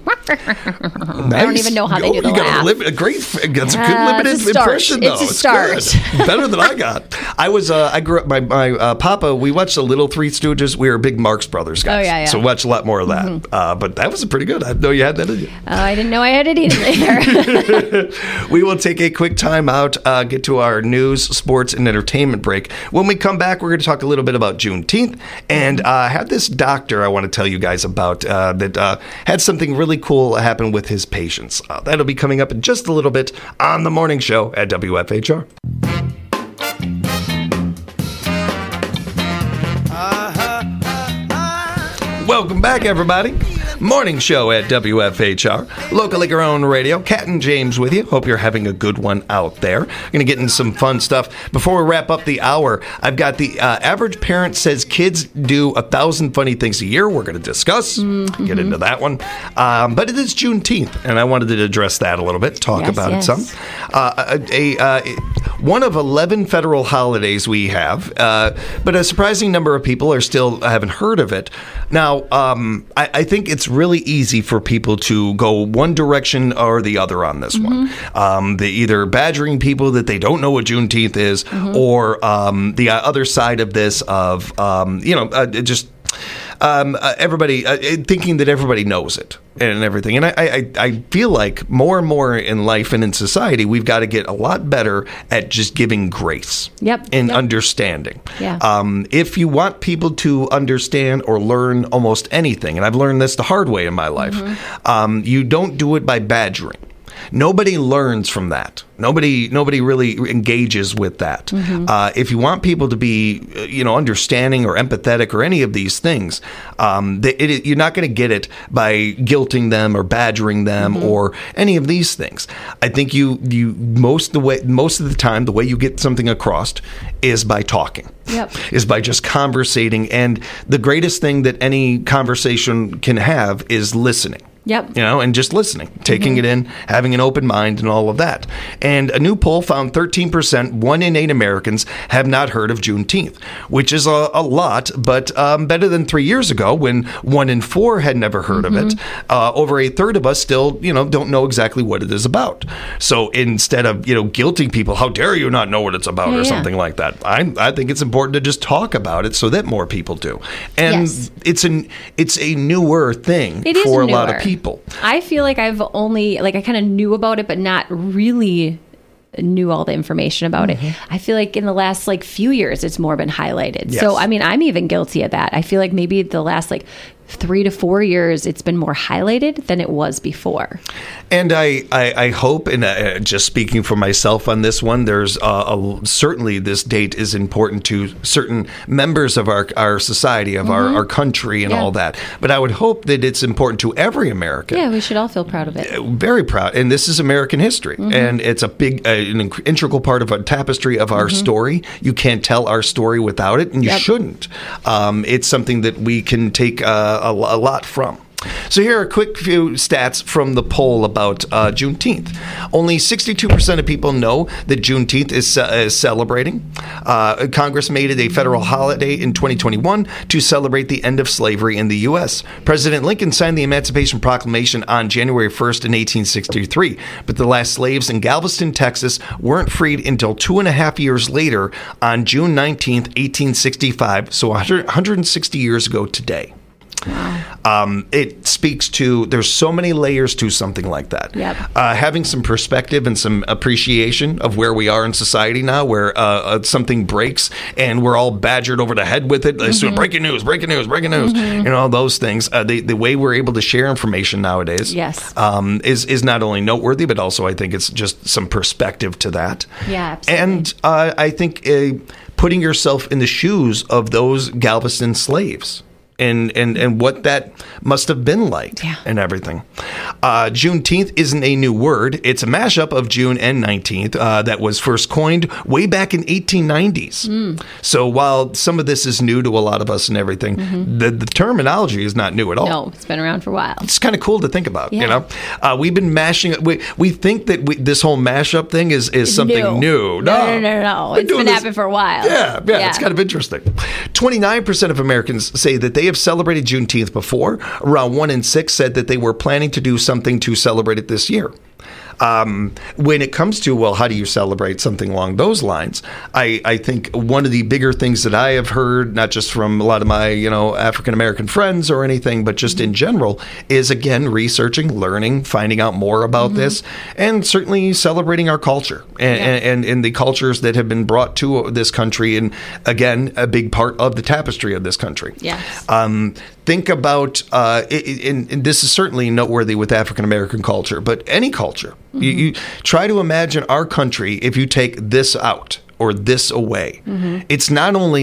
Speaker 2: I don't even know how they
Speaker 1: Oh,
Speaker 2: do the
Speaker 1: you got
Speaker 2: laugh.
Speaker 1: a, li- a great, that's a good
Speaker 2: Uh,
Speaker 1: limited
Speaker 2: it's a start.
Speaker 1: impression, though.
Speaker 2: It's a start.
Speaker 1: good. Better than I got. I was, uh, I grew up. My my uh, papa. We watched the Little Three Stooges. We were big Marx Brothers guys.
Speaker 2: Oh, yeah, yeah.
Speaker 1: So watched a lot more of that. Uh, but that was pretty good. I didn't know you had that in you.
Speaker 2: Oh, I didn't know I had it either.
Speaker 1: We will take a quick time out, uh, get to our news, sports, and entertainment break. When we come back, we're going to talk a little bit about Juneteenth and uh, have this doctor I want to tell you guys about uh, that uh, had something really cool happen with his patients. Uh, that'll be coming up in just a little bit on the morning show at W F H R. Welcome back, everybody. Morning show at W F H R, locally grown radio. Kat and James with you. Hope you're having a good one out there. Going to get into some fun stuff. Before we wrap up the hour, I've got the uh, average parent says kids do a thousand funny things a year. We're going to discuss, mm-hmm. get into that one. Um, but it is Juneteenth, and I wanted to address that a little bit, talk
Speaker 2: yes,
Speaker 1: about
Speaker 2: yes.
Speaker 1: it some. Uh, a, a uh, one of eleven federal holidays we have, uh, but a surprising number of people are still haven't heard of it. Now, um, I, I think it's really easy for people to go one direction or the other on this mm-hmm. one. Um, they either badgering people that they don't know what Juneteenth is, mm-hmm. or um, the other side of this of um, you know uh, just. Um, uh, everybody uh, thinking that everybody knows it and everything. And I, I, I feel like more and more in life and in society, we've got to get a lot better at just giving grace
Speaker 2: yep.
Speaker 1: and
Speaker 2: yep.
Speaker 1: understanding.
Speaker 2: Yeah.
Speaker 1: Um, if you want people to understand or learn almost anything, and I've learned this the hard way in my life, mm-hmm. um, you don't do it by badgering. Nobody learns from that. Nobody, nobody really engages with that. Mm-hmm. Uh, if you want people to be, you know, understanding or empathetic or any of these things, um, they, it, you're not going to get it by guilting them or badgering them mm-hmm. or any of these things. I think you, you most the way, most of the time, the way you get something across is by talking.
Speaker 2: Yep.
Speaker 1: Is by just conversating, and the greatest thing that any conversation can have is listening.
Speaker 2: Yep.
Speaker 1: You know, and just listening, taking mm-hmm. it in, having an open mind and all of that. And a new poll found thirteen percent, one in eight Americans have not heard of Juneteenth, which is a, a lot, but um, better than three years ago when one in four had never heard mm-hmm. of it. Uh, over a third of us still, you know, don't know exactly what it is about. So instead of, you know, guilting people, how dare you not know what it's about
Speaker 2: yeah,
Speaker 1: or
Speaker 2: yeah.
Speaker 1: something like that, I, I think it's important to just talk about it so that more people do. And
Speaker 2: yes.
Speaker 1: it's an it's a newer thing
Speaker 2: it
Speaker 1: for
Speaker 2: is
Speaker 1: a lot
Speaker 2: newer.
Speaker 1: of people.
Speaker 2: I feel like I've only, like I kind of knew about it, but not really knew all the information about mm-hmm. it. I feel like in the last like few years, it's more been highlighted.
Speaker 1: Yes.
Speaker 2: So, I mean, I'm even guilty of that. I feel like maybe the last like three to four years, it's been more highlighted than it was before.
Speaker 1: And I, I, I hope, and uh, just speaking for myself on this one, there's uh, a, certainly this date is important to certain members of our, our society, of mm-hmm. our, our country and
Speaker 2: yeah.
Speaker 1: all that. But I would hope that it's important to every American.
Speaker 2: Yeah, we should all feel proud of it.
Speaker 1: Very proud. And this is American history. Mm-hmm. And it's a big, uh, an integral part of a tapestry of our mm-hmm. story. You can't tell our story without it, and you yep. shouldn't. Um, it's something that we can take uh, a, a lot from. So here are a quick few stats from the poll about uh, Juneteenth. Only sixty-two percent of people know that Juneteenth is, uh, is celebrating. Uh, Congress made it a federal holiday in twenty twenty-one to celebrate the end of slavery in the U S. President Lincoln signed the Emancipation Proclamation on January first in eighteen sixty-three, but the last slaves in Galveston, Texas weren't freed until two and a half years later on June nineteenth, eighteen sixty-five, so one hundred sixty years ago today.
Speaker 2: Wow.
Speaker 1: Um, it speaks to, there's so many layers to something like that.
Speaker 2: Yep.
Speaker 1: Uh, having some perspective and some appreciation of where we are in society now, where uh, uh, something breaks and we're all badgered over the head with it. Mm-hmm. So breaking news, breaking news, breaking news, mm-hmm. you know, all those things. Uh, the, the way we're able to share information nowadays
Speaker 2: yes.
Speaker 1: um, is, is not only noteworthy, but also I think it's just some perspective to that.
Speaker 2: Yeah, absolutely.
Speaker 1: And uh, I think uh, putting yourself in the shoes of those Galveston slaves. And, and and what that must have been like
Speaker 2: yeah.
Speaker 1: and everything. Uh, Juneteenth isn't a new word. It's a mashup of June and nineteenth uh, that was first coined way back in eighteen nineties. Mm. So while some of this is new to a lot of us and everything, mm-hmm. the, the terminology is not new at all.
Speaker 2: No, it's been around for a while.
Speaker 1: It's kind of cool to think about,
Speaker 2: yeah.
Speaker 1: you know? Uh, we've been mashing, we, we think that we, this whole mashup thing is, is something new.
Speaker 2: new. No, no, no, no. no. It's been happening for a while.
Speaker 1: Yeah, yeah,
Speaker 2: yeah,
Speaker 1: it's kind of interesting. twenty-nine percent of Americans say that they have celebrated Juneteenth before. Around one in six said that they were planning to do something to celebrate it this year. Um, when it comes to, well, how do you celebrate something along those lines? I, I think one of the bigger things that I have heard, not just from a lot of my, you know, African-American friends or anything, but just in general, is, again, researching, learning, finding out more about mm-hmm. this, and certainly celebrating our culture and, yeah. and, and the cultures that have been brought to this country, and, again, a big part of the tapestry of this country.
Speaker 2: Yes.
Speaker 1: Um, think about, uh, it, and, and this is certainly noteworthy with African-American culture, but any culture. Mm-hmm. You, you try to imagine our country if you take this out or this away. Mm-hmm. It's not only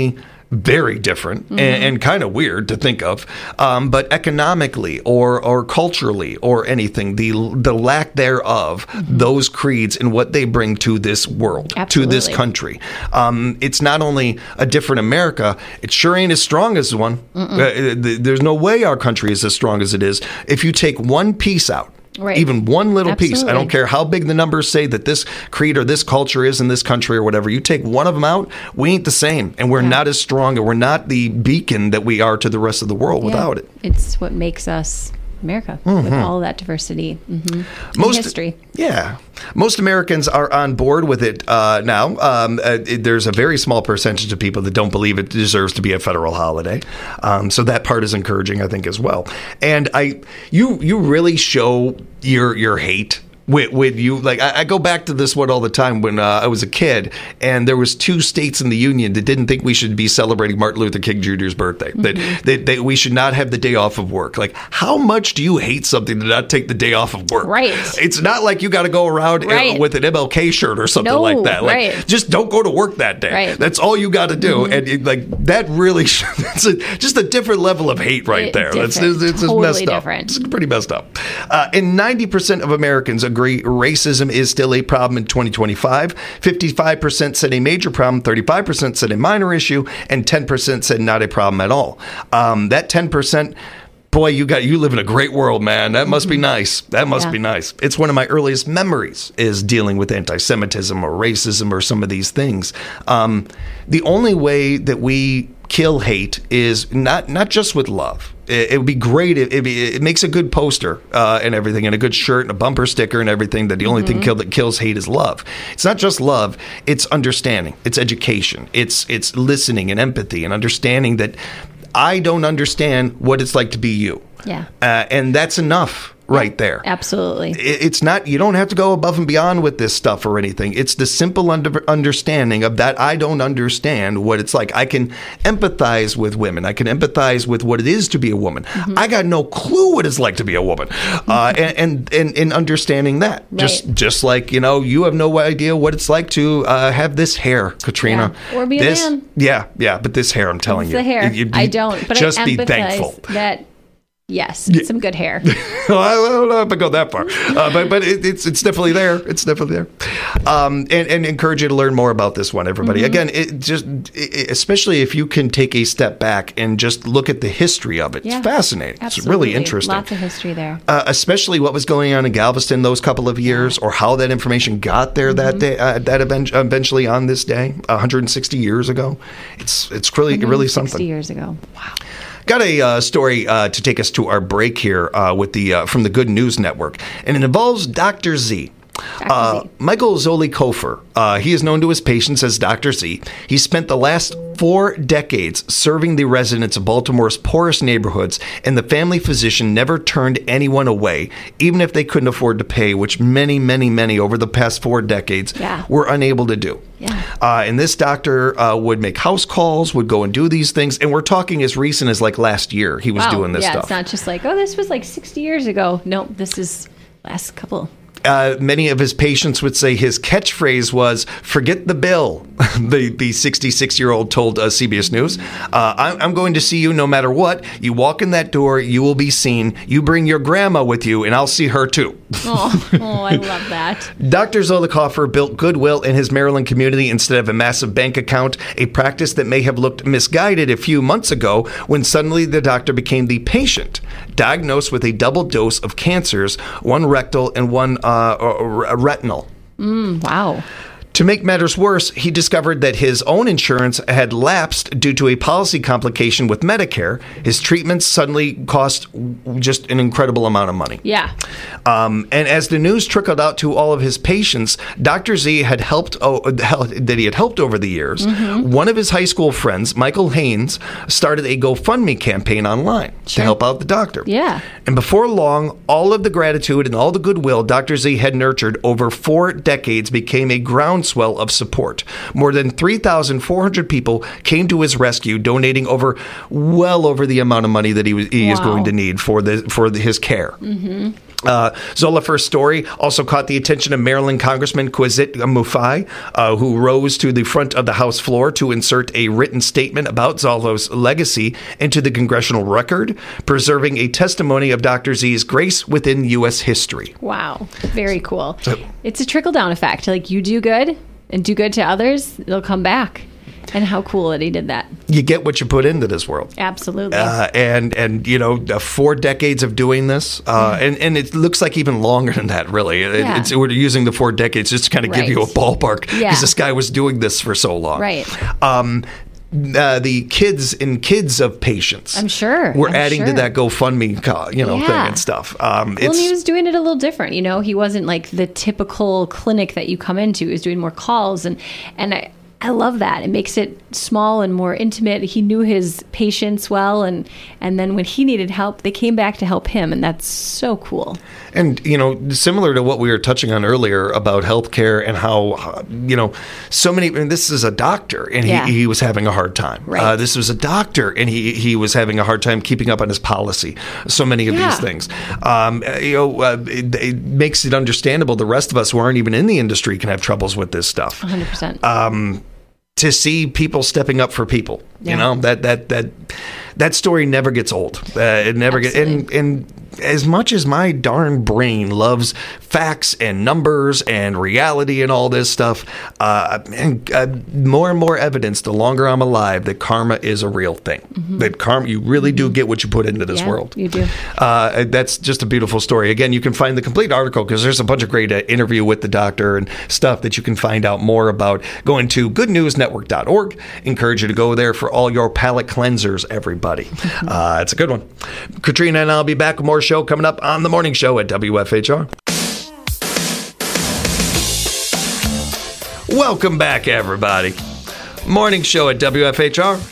Speaker 1: very different mm-hmm. and, and kind of weird to think of, um, but economically or or culturally or anything, the the lack thereof, mm-hmm. those creeds and what they bring to this world,
Speaker 2: Absolutely.
Speaker 1: to this country. Um, it's not only a different America, it sure ain't as strong as one. Uh, there's no way our country is as strong as it is. If you take one piece out, Right. even one little
Speaker 2: Absolutely.
Speaker 1: piece, I don't care how big the numbers say that this creed or this culture is in this country or whatever, you take one of them out, we ain't the same. And we're
Speaker 2: Yeah.
Speaker 1: not as strong, and we're not the beacon that we are to the rest of the world
Speaker 2: Yeah.
Speaker 1: without it.
Speaker 2: It's what makes us America
Speaker 1: Mm-hmm.
Speaker 2: with all of that diversity. Mm-hmm.
Speaker 1: Most
Speaker 2: history.
Speaker 1: Yeah. Most Americans are on board with it uh, now. Um, uh, it, there's a very small percentage of people that don't believe it deserves to be a federal holiday. Um, so that part is encouraging, I think, as well. And I, you, you really show your your hate. With, with you, like I, I go back to this one all the time when uh, I was a kid, and there was two states in the union that didn't think we should be celebrating Martin Luther King Junior's birthday. Mm-hmm. That, that, that we should not have the day off of work. Like, how much do you hate something to not take the day off of work?
Speaker 2: Right.
Speaker 1: It's not like you got to go around
Speaker 2: Right.
Speaker 1: with an M L K shirt or something
Speaker 2: No,
Speaker 1: like that. Like,
Speaker 2: right.
Speaker 1: just don't go to work that day.
Speaker 2: Right.
Speaker 1: That's all you got to do. Mm-hmm. And it, like that really, that's a, just a different level of hate right
Speaker 2: It,
Speaker 1: there. That's
Speaker 2: different.
Speaker 1: it's, it's
Speaker 2: Totally
Speaker 1: messed
Speaker 2: different.
Speaker 1: up. It's pretty messed up. Uh, and ninety percent of Americans agree racism is still a problem in twenty twenty-five. fifty-five percent said a major problem, thirty-five percent said a minor issue, and ten percent said not a problem at all. Um, that ten percent, boy, you got you live in a great world, man. That must be nice. That must
Speaker 2: Yeah.
Speaker 1: be nice. It's one of my earliest memories is dealing with anti-Semitism or racism or some of these things. Um, the only way that we kill hate is not not just with love. It, it would be great. If, if it makes a good poster uh, and everything, and a good shirt and a bumper sticker and everything. That the only mm-hmm. thing kill, that kills hate is love. It's not just love. It's understanding. It's education. It's it's listening and empathy and understanding that I don't understand what it's like to be you.
Speaker 2: Yeah,
Speaker 1: uh, and that's enough. Right there.
Speaker 2: Absolutely.
Speaker 1: It's not, you don't have to go above and beyond with this stuff or anything. It's the simple under, understanding of that I don't understand what it's like. I can empathize with women. I can empathize with what it is to be a woman. Mm-hmm. I got no clue what it's like to be a woman. Uh, and, and, and, and understanding that.
Speaker 2: Right.
Speaker 1: Just just like, you know, you have no idea what it's like to uh, have this hair, Katrina.
Speaker 2: Yeah. Or be a
Speaker 1: this,
Speaker 2: man.
Speaker 1: Yeah, yeah. But this hair, I'm telling
Speaker 2: it's
Speaker 1: you.
Speaker 2: the hair.
Speaker 1: You, you,
Speaker 2: I don't, but
Speaker 1: just
Speaker 2: I
Speaker 1: be
Speaker 2: empathize
Speaker 1: thankful.
Speaker 2: that... Yes, it's some good hair.
Speaker 1: Well, I don't know if I go that far, uh, but but it, it's it's definitely there. It's definitely there, um, and and encourage you to learn more about this one, everybody. Mm-hmm. Again, it just it, especially if you can take a step back and just look at the history of it.
Speaker 2: Yeah,
Speaker 1: it's fascinating.
Speaker 2: Absolutely.
Speaker 1: It's really interesting.
Speaker 2: Lots of history there.
Speaker 1: Uh, especially what was going on in Galveston those couple of years, or how that information got there mm-hmm. that day, uh, that event, eventually on this day, one hundred sixty years ago. It's it's really really something.
Speaker 2: sixty years ago. Wow.
Speaker 1: Got a uh, story uh, to take us to our break here uh, with the uh, from the Good News Network, and it involves Doctor Z. Uh, Michael Zolikofer, uh, he is known to his patients as Doctor Z. He spent the last four decades serving the residents of Baltimore's poorest neighborhoods, and the family physician never turned anyone away, even if they couldn't afford to pay, which many, many, many over the past four decades
Speaker 2: yeah.
Speaker 1: were unable to do.
Speaker 2: Yeah.
Speaker 1: Uh, and this doctor uh, would make house calls, would go and do these things, and we're talking as recent as like last year he was
Speaker 2: wow.
Speaker 1: doing this
Speaker 2: yeah,
Speaker 1: stuff.
Speaker 2: It's not just like, oh, this was like sixty years ago. No, this is last couple.
Speaker 1: Uh, many of his patients would say his catchphrase was "Forget the bill." the the sixty-six-year-old told uh, C B S News, uh, I'm, "I'm going to see you no matter what. You walk in that door, you will be seen. You bring your grandma with you, and I'll see her too."
Speaker 2: Oh, oh I love that.
Speaker 1: Doctor Zolikofer built goodwill in his Maryland community instead of a massive bank account, a practice that may have looked misguided a few months ago when suddenly the doctor became the patient, diagnosed with a double dose of cancers, one rectal and one uh, uh, retinal.
Speaker 2: Mm, wow.
Speaker 1: To make matters worse, he discovered that his own insurance had lapsed due to a policy complication with Medicare. His treatments suddenly cost just an incredible amount of money.
Speaker 2: Yeah.
Speaker 1: Um, and as the news trickled out to all of his patients, Doctor Z had helped oh, that he had helped over the years. Mm-hmm. One of his high school friends, Michael Haynes, started a GoFundMe campaign online sure. to help out the doctor.
Speaker 2: Yeah.
Speaker 1: And before long, all of the gratitude and all the goodwill Doctor Z had nurtured over four decades became a groundswell of support. More than three thousand four hundred people came to his rescue, donating over well over the amount of money that he was he wow. is going to need for the for the, his care. Mm-hmm. Uh, Zola First's story also caught the attention of Maryland Congressman Quasit Mufai, uh, who rose to the front of the House floor to insert a written statement about Zolo's legacy into the congressional record, preserving a testimony of Doctor Z's grace within U S history.
Speaker 2: Wow. Very cool. It's a trickle-down effect. Like, you do good and do good to others, they'll come back. And how cool that he did that.
Speaker 1: You get what you put into this world.
Speaker 2: Absolutely.
Speaker 1: Uh, and, and you know, uh, four decades of doing this. Uh, and, and it looks like even longer than that, really. It,
Speaker 2: Yeah.
Speaker 1: it's, we're using the four decades just to kind of give
Speaker 2: Right.
Speaker 1: you a ballpark. Because
Speaker 2: Yeah.
Speaker 1: this guy was doing this for so long.
Speaker 2: Right.
Speaker 1: Um, uh, the kids and kids of patients.
Speaker 2: I'm sure.
Speaker 1: We're
Speaker 2: I'm
Speaker 1: adding to
Speaker 2: sure.
Speaker 1: that GoFundMe, co- you know, thing
Speaker 2: Yeah.
Speaker 1: and stuff. Um,
Speaker 2: Well,
Speaker 1: it's,
Speaker 2: and he was doing it a little different. You know, he wasn't like the typical clinic that you come into. He was doing more calls. And, and I, I love that. It makes it small and more intimate. He knew his patients well. And, and then when he needed help, they came back to help him. And that's so cool.
Speaker 1: And, you know, similar to what we were touching on earlier about healthcare and how, uh, you know, so many, and this is a doctor and
Speaker 2: Yeah.
Speaker 1: he, he was having a hard time.
Speaker 2: Right.
Speaker 1: Uh, this was a doctor and he, he was having a hard time keeping up on his policy. So many of
Speaker 2: Yeah.
Speaker 1: these things. Um, uh, you know, uh, it, it makes it understandable. The rest of us who aren't even in the industry can have troubles with this stuff.
Speaker 2: one hundred percent.
Speaker 1: To see people stepping up for people,
Speaker 2: Yeah.
Speaker 1: you know, that, that, that, that story never gets old. Uh, it never gets, and, and as much as my darn brain loves facts and numbers and reality and all this stuff, uh, and uh, more and more evidence, the longer I'm alive, that karma is a real thing. That karma, you really do get what you put into this
Speaker 2: Yeah,
Speaker 1: world.
Speaker 2: you do.
Speaker 1: Uh, that's just a beautiful story. Again, you can find the complete article because there's a bunch of great uh, interview with the doctor and stuff that you can find out more about. Going to good news network dot org. Encourage you to go there for all your palate cleansers, everybody. Uh, it's a good one. Katrina and I'll be back with more show coming up on the morning show at W F H R. Welcome back, everybody. Morning show at W F H R.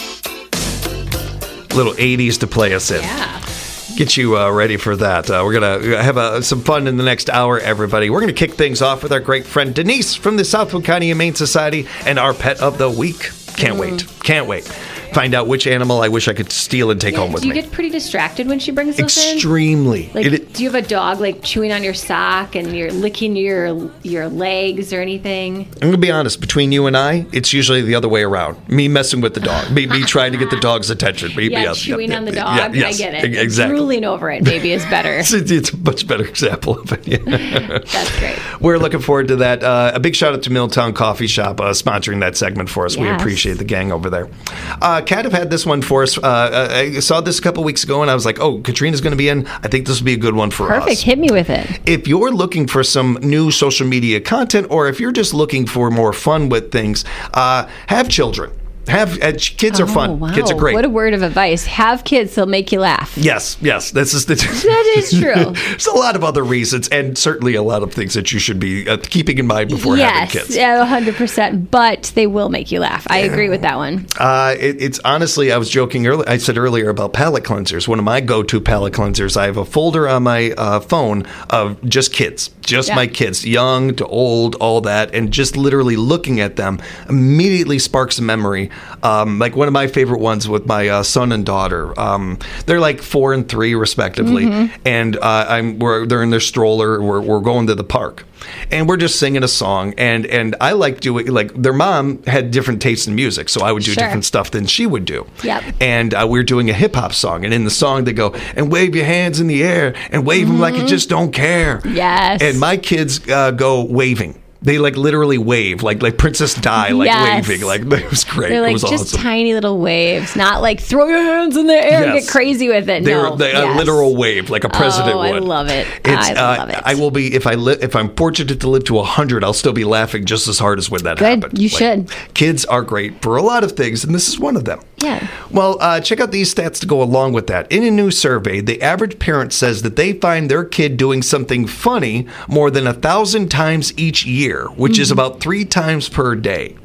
Speaker 1: Little eighties to play us in.
Speaker 2: Yeah.
Speaker 1: Get you uh, ready for that. Uh, we're going to have uh, some fun in the next hour, everybody. We're going to kick things off with our great friend Denise from the Southwood County Humane Society and our pet of the week. Can't wait. Can't wait. Find out which animal I wish I could steal and take
Speaker 2: Yeah,
Speaker 1: home with
Speaker 2: do you
Speaker 1: me.
Speaker 2: get pretty distracted when she brings those in?
Speaker 1: Extremely.
Speaker 2: Like,
Speaker 1: It-
Speaker 2: do you have a dog like chewing on your sock and you're licking your your legs or anything?
Speaker 1: I'm going to be honest. Between you and I, it's usually the other way around. Me messing with the dog. Me, me trying to get the dog's attention. Me,
Speaker 2: Yeah,
Speaker 1: yes,
Speaker 2: chewing
Speaker 1: yeah,
Speaker 2: on the
Speaker 1: yeah,
Speaker 2: dog.
Speaker 1: yeah, yes,
Speaker 2: I get it.
Speaker 1: e- Exactly.
Speaker 2: Drooling over it maybe is better.
Speaker 1: It's, it's a much better example of it. Yeah.
Speaker 2: That's great.
Speaker 1: We're looking forward to that. Uh, a big shout out to Milltown Coffee Shop uh, sponsoring that segment for us. We
Speaker 2: Yes.
Speaker 1: appreciate the gang over there. Uh, Kat have had this one for us. Uh, I saw this a couple weeks ago and I was like, oh, Katrina's going to be in. I think this will be a good one for
Speaker 2: Perfect.
Speaker 1: us.
Speaker 2: Hit me with it.
Speaker 1: If you're looking for some new social media content or if you're just looking for more fun with things, uh, have children. Have uh, kids are
Speaker 2: Oh,
Speaker 1: fun.
Speaker 2: wow.
Speaker 1: Kids are great.
Speaker 2: What a word of advice. Have kids, they'll make you laugh.
Speaker 1: Yes, yes. This is the.
Speaker 2: That is true.
Speaker 1: There's a lot of other reasons, and certainly a lot of things that you should be uh, keeping in mind before having
Speaker 2: Yes,
Speaker 1: kids.
Speaker 2: yeah, one hundred percent. But they will make you laugh. I agree with that one.
Speaker 1: Uh, it, it's honestly, I was joking earlier. I said earlier about palate cleansers. One of my go-to palate cleansers. I have a folder on my uh, phone of just kids, just
Speaker 2: Yeah.
Speaker 1: my kids, young to old, all that, and just literally looking at them immediately sparks a memory. Um, like one of my favorite ones with my uh, son and daughter. Um, they're like four and three, respectively,
Speaker 2: Mm-hmm.
Speaker 1: and uh, I'm we're, they're in their stroller. We're we're going to the park. And we're just singing a song, and, and I like doing, like, their mom had different tastes in music, so I would do
Speaker 2: Sure.
Speaker 1: different stuff than she would do.
Speaker 2: Yep.
Speaker 1: And uh, we were doing a hip-hop song, and in the song they go, and wave your hands in the air, and wave them like you just don't care.
Speaker 2: Yes.
Speaker 1: And my kids uh, go waving. They, like, literally wave, like like Princess Di, like,
Speaker 2: Yes.
Speaker 1: waving. Like, it was great.
Speaker 2: They're
Speaker 1: it
Speaker 2: like
Speaker 1: was
Speaker 2: just
Speaker 1: awesome.
Speaker 2: tiny little waves, not like throw your hands in the air and
Speaker 1: Yes.
Speaker 2: get crazy with it.
Speaker 1: They
Speaker 2: no,
Speaker 1: were they,
Speaker 2: yes.
Speaker 1: a literal wave, like a president
Speaker 2: Oh, I
Speaker 1: would.
Speaker 2: love it.
Speaker 1: It's,
Speaker 2: I
Speaker 1: uh,
Speaker 2: love it.
Speaker 1: I will be if I li- if I'm fortunate to live to a hundred, I'll still be laughing just as hard as when that
Speaker 2: Good.
Speaker 1: happened.
Speaker 2: You
Speaker 1: Like,
Speaker 2: should.
Speaker 1: Kids are great for a lot of things, and this is one of them.
Speaker 2: Yeah.
Speaker 1: Well, uh, check out these stats to go along with that. In a new survey, the average parent says that they find their kid doing something funny more than a thousand times each year, which
Speaker 2: Mm-hmm.
Speaker 1: is about three times per day.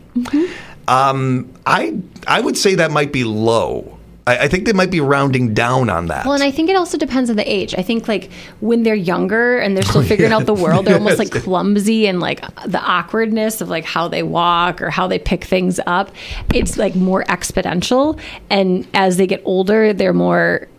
Speaker 1: Um, I I would say that might be low. I, I think they might be rounding down on that.
Speaker 2: Well, and I think it also depends on the age. I think like when they're younger and they're still figuring out the world, they're almost like clumsy and like the awkwardness of like how they walk or how they pick things up. It's like more exponential. And as they get older, they're more